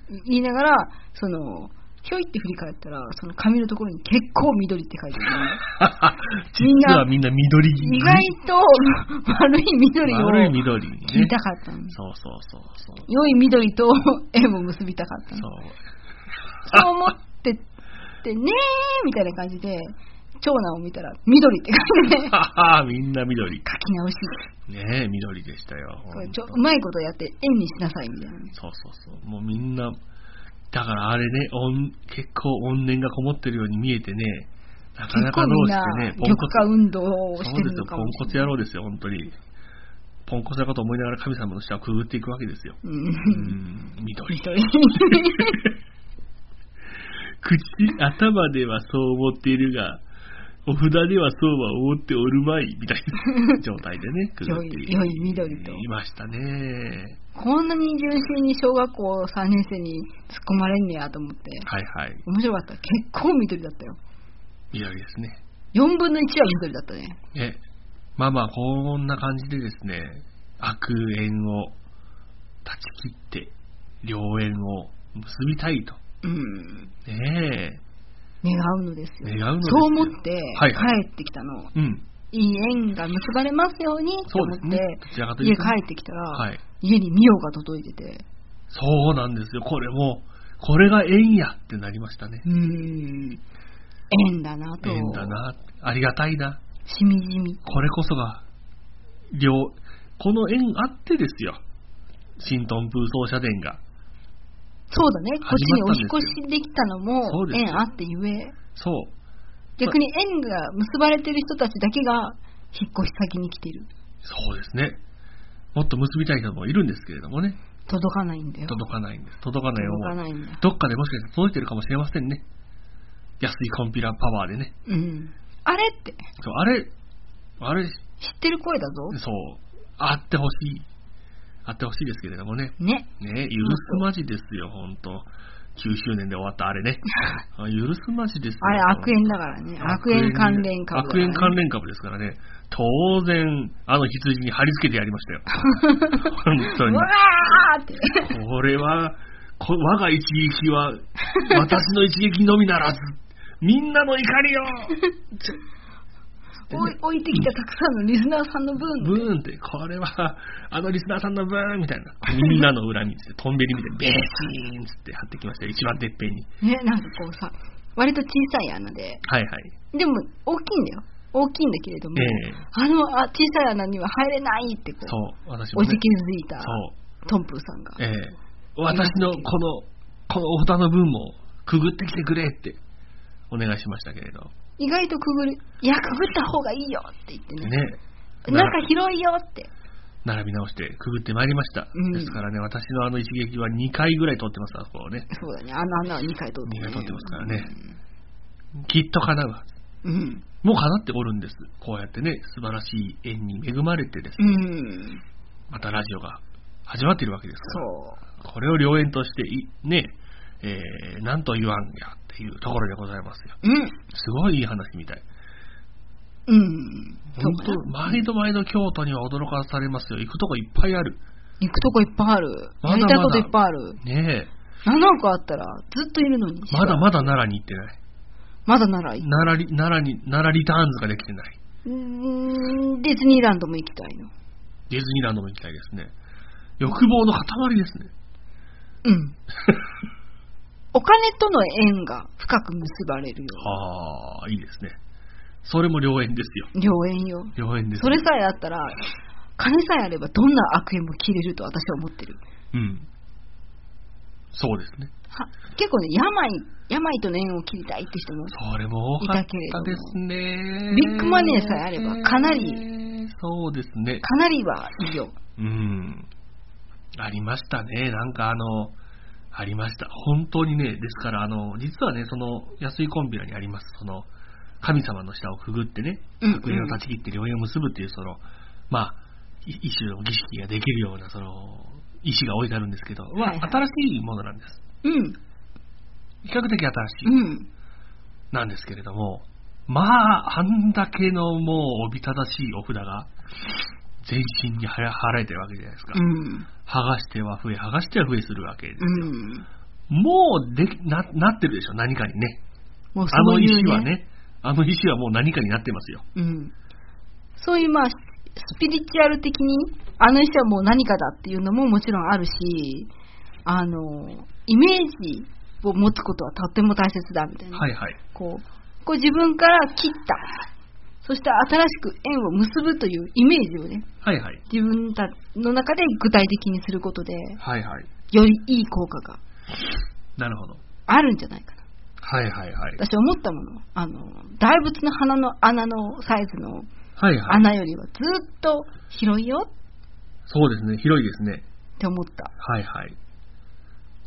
言いながらそのひょいって振り返ったらその紙のところに結構緑って書いてるね。 実はみんな緑意外と悪い緑を悪い緑に、ね、 聞いたかったの。 そうそうそうそう。 良い緑と縁を結びたかったの。そう。そう思ってってねーみたいな感じで長男を見たら緑って書いてね。 みんな緑。 書き直し。 ねえ緑でしたよ。 これちょうまいことやって縁にしなさいみたいな、ね。 そうそうそう。もうみんな。だからあれね、結構怨念がこもってるように見えてね、なかなかどうしてね、 ポンコツ運動をしてるのかもしれない。 そうですよ、ポンコツ野郎ですよ、本当に。ポンコツだと思いながら神様の下をくぐっていくわけですよ。うん、うん緑。緑口、頭ではそう思っているが、お札ではそうは思っておるまいみたいな状態でね、くぐって良い緑といましたね。 こんなに純粋に小学校さんねん生に突っ込まれんねやと思って、 はいはい、 面白かった。結構緑だったよ。 緑ですね。 よんぶんのいちは緑だったね。 え、まあまあこんな感じでですね、悪縁を断ち切って良縁を結びたいと、 うん、 ねえ願うのですよ。 願うのですよ。 そう思って帰ってきたの、はいはい、うん、いい縁が結ばれますようにと思って、ね、家帰ってきたら、はい、家にミオが届いてて、 そうなんですよ。これもこれが縁やってなりましたね。 うーん、縁だなと。 縁だな、ありがたいな、 しみじみ。 これこそが両この縁あってですよ、新東風奏者伝が。 そうだね、こっちにお引越しできたのも縁あってゆえ。 そう。 逆に縁が結ばれてる人たちだけが引っ越し先に来てる。 そうですね。もっと結びたい人もいるんですけれどもね。 届かないんだよ。 届かないんです。届かないよ。 届かないんだ。 どっかでもしかして届いてるかもしれませんね。安いコンピューターパワーでね。 うん。あれって。 そう、あれ、あれ。知ってる声だぞ。 そう。あってほしい。あってほしいですけれどもね。 ね。 ね、許すまじですよ、ほんと。きゅうしゅうねんで終わったあれね。許すまじですよ。 あれ悪縁だからね。悪縁関連株、 ね。悪縁関連株ですからね。当然、あの羊に貼り付けてやりましたよ。本当に。うわーって。 これは、こ我が一撃は、私の一撃のみならず、みんなの怒りを置いてきたたくさんのリスナーさんの分ブーンって、これはあのリスナーさんの分みたいな、みんなの裏にトンベリみたいにベーシーンつって貼ってきましたよ、一番てっぺんにね。なんかこうさ、割と小さい穴で、 はいはい、 でも大きいんだよ、大きいんだけれども、えー、あのあ小さい穴には入れないってこう、 そう私も、ね、 おじけづいたトンプーさんが、 えー、私のこのこのお札の分もくぐってきてくれってお願いしましたけれど、 意外とくぐる、いや、くぐった方がいいよって言ってね。 ね、 中広いよって。 並び直してくぐってまいりました。うん、ですからね、私のあの一撃はにかいぐらい通ってます、あそこをね。 そうだね、あの穴はにかい通ってます、ね。にかい通ってますからね。うん、きっと叶うはず。うん。もう叶っておるんです。こうやってね、素晴らしい縁に恵まれてですね。うん、またラジオが始まっているわけですから。そう。これを良縁としてい、ね、えー、なんと言わんやっていうところでございますよ。うん。すごいいい話みたい。うん。本当、毎度毎度京都には驚かされますよ。行くとこいっぱいある。 行くとこいっぱいある。まだまだやりたいこといっぱいある。 ねえ。 何個あったらずっといるのに。 まだまだ奈良に行ってない。 まだ奈良行って奈良、奈良に、奈良リターンズができてない。 うーん、ディズニーランドも行きたいの。 ディズニーランドも行きたいですね。欲望の塊ですね。 うん。お金との縁が深く結ばれるよ。 ああ、いいですね。それも良縁ですよ。 良縁よ。 良縁です、ね。 それさえあったら、金さえあればどんな悪縁も切れると私は思ってる。 うん。そうですね。 は結構ね、病、病との縁を切りたいって人もそれも多かったですね。 ビッグマネーさえあればかなり、 そうですね。 かなりはいいよ。 うん。ありましたね。なんかあの、ありました。本当にね、ですから、あの、実はね、その、安井コンビラにあります、その、神様の下をくぐってね、悪縁を断ち切って良縁を結ぶっていう、その、まあ、一種の儀式ができるような、その、石が置いてあるんですけど、はいはい、新しいものなんです。うん。比較的新しい。うん。なんですけれども、まあ、あんだけのもう、おびただしいお札が、全身に貼られてるわけじゃないですか。うん。剥がしては増え、剥がしては増えするわけですよ。うん、もうでな、なってるでしょ、何かにね。もうそういうね、あの石はね、あの石はもう何かになってますよ。 うん。そういう、まあ、スピリチュアル的に、あの石はもう何かだっていうのももちろんあるし、あの、イメージを持つことはとっても大切だみたいな。はいはい。こう、こう自分から切った。そして新しく縁を結ぶというイメージをね、はいはい、自分たちの中で具体的にすることで、はいはい、よりいい効果がなるほどあるんじゃないかな。 はいはいはい。 私思ったもの、あの大仏の鼻の穴のサイズの穴よりはずっと広いよ。 そうですね、広いですね。 って思った。 はいはい。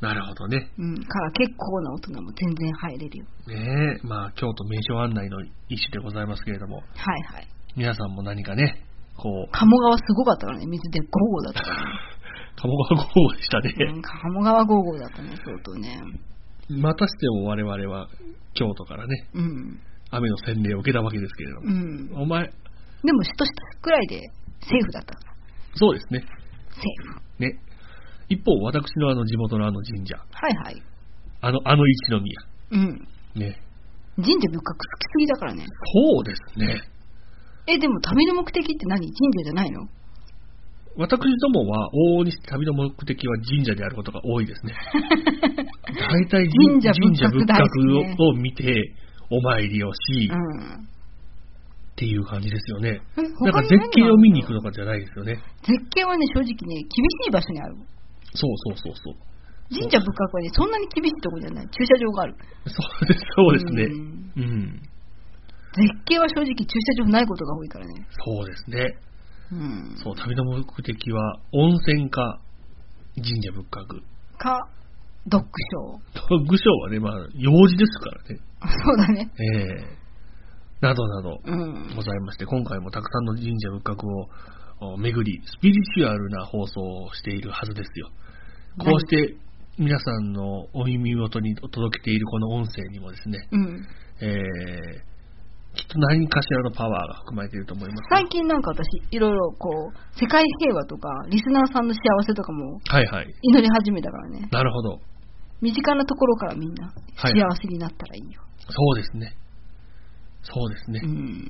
なるほどね。 うん。から結構な大人も全然入れるよ。 ねえ、まあ、京都名所案内の一種でございますけれども。 はいはい。 皆さんも何かね、こう。 鴨川すごかったからね、水でゴーゴーだったからね。 鴨川ゴーゴーでしたね。 うん、鴨川ゴーゴーだったね、相当ね。 またしても我々は京都からね、うん、雨の洗礼を受けたわけですけれども。うん、お前。 でも、しとしたくらいでセーフだったから。 そうですね。 セーフ。 ね。一方、私のあの地元のあの神社。 はいはい。 あの、あの一宮。 うん。ね。神社仏閣好きすぎだからね。 そうですね。 え、でも旅の目的って何？神社じゃないの？ 私どもは往々にして旅の目的は神社であることが多いですね。大体神社仏閣を見てお参りをし、うん、っていう感じですよね。なんか絶景を見に行くのかじゃないですよね。 絶景はね、正直ね、厳しい場所にある。 そうそうそうそう。 神社仏閣はね、そんなに厳しいところじゃない。駐車場がある。 そうです、そうですね。うん。うん、 絶景は正直駐車場ないことが多いからね。 そうですね。うん、そう、旅の目的は温泉か神社仏閣かドッグショー。 ドッグショーはね、まあ用事ですからね。 そうだね。 ええー、などなどございまして、うん、今回もたくさんの神社仏閣を巡りスピリチュアルな放送をしているはずですよ。こうして皆さんのお耳元に届けているこの音声にもですね、うん、えーきっと何かしらのパワーが含まれていると思います、ね。 最近なんか私、いろいろこう、世界平和とか、リスナーさんの幸せとかも、はいはい。祈り始めたからね。 なるほど。 身近なところからみんな、幸せになったらいいよ。 はい、そうですね。そうですね。うん。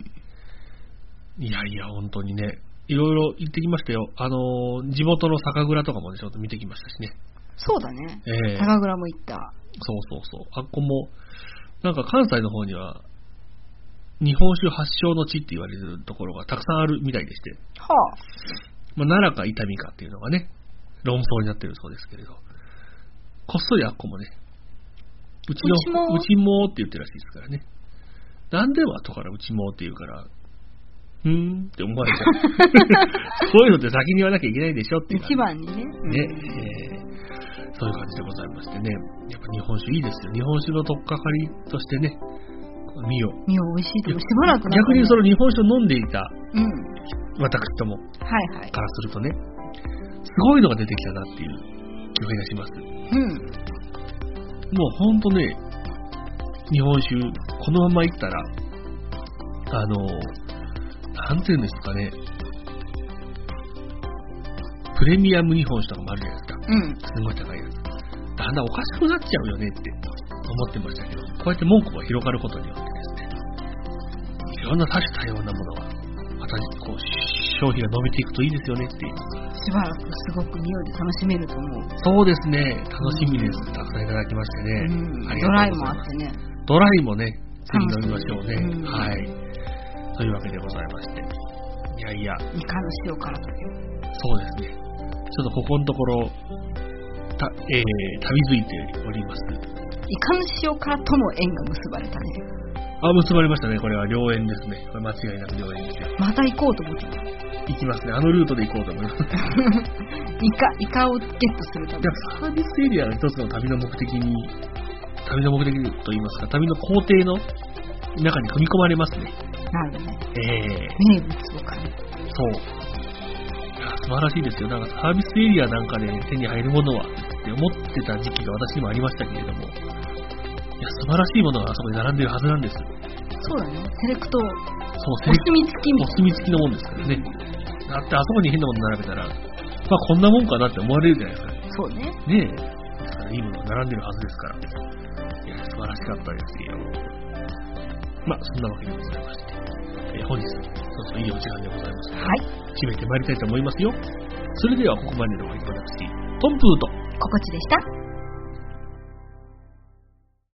いやいや、本当にね、いろいろ行ってきましたよ。あの、地元の酒蔵とかもね、ちょっと見てきましたしね。 そうだね。えー、酒蔵も行った。 そうそうそう。あっこも、なんか関西の方には、日本酒発祥の地って言われるところがたくさんあるみたいでして、はあまあ、奈良か伊丹かっていうのがね論争になってるそうですけれど、こっそりあっこもねうちのうちもって言ってるらしいですからね。なんでも後からうちもって言うからうーんって思われちゃうそういうのって先に言わなきゃいけないでしょっていう一番にね、ね、 えー、そういう感じでございましてね、やっぱ日本酒いいですよ。日本酒の取っかかりとしてね、みよ。 みよ美味しいともしばらく逆にその日本酒を飲んでいた、うん、私とも、 はいはい、 からするとね、すごいのが出てきたなっていう気がします。うん。もうほんとね、日本酒、このままいったら、あの、なんていうんですかね、プレミアム日本酒とかもあるじゃないですか。うん。すごい高いやつ。だんだんおかしくなっちゃうよねって思ってましたけど、こうやって門戸が広がることによってですね、いろんな多種多様なものがまたこう消費が伸びていくといいですよねっていう。 しばらくすごく匂いで楽しめると思う。 そうですね、楽しみです。うん、たくさんいただきましてね。 うん、ありがとうございます。ドライもあってね。 ドライもね、ぜひ飲みましょうね。うん、はい。というわけでございまして。いやいや。 イカの塩辛という。 そうですね。ちょっとここのところ、たえー、旅づいております。 イカの塩辛とも縁が結ばれたね。 あ、結ばれましたね。これは良縁ですね。これ間違いなく良縁ですよ。 また行こうと思ってた。 行きますね。あのルートで行こうと思います。 イカ、イカをゲットするために。 サービスエリアの一つの旅の目的に、旅の目的といいますか、旅の工程の中に組み込まれますね。 なるほどね。 ええー。名物を買う。 そう。いや、素晴らしいですよ。なんかサービスエリアなんかで手に入るものはって思ってた時期が私にもありましたけれども、いや、素晴らしいものがあそこに並んでいるはずなんです。 そうだね。セレクト、そう、 セレクト。お墨付きみたいな。 お墨付きのもんですからね。だってあそこに変なもの並べたら、まあこんなもんかなって思われるじゃないですか。 そうね。 ねえ。ですからいいものが並んでるはずですから。いや、素晴らしかったですよ。まあそんなわけでございまして、えー、本日、そうそういいお時間でございますので、はい。締めてまいりたいと思いますよ。それではここまでのお相手は私、トンプーと、 ここちでした。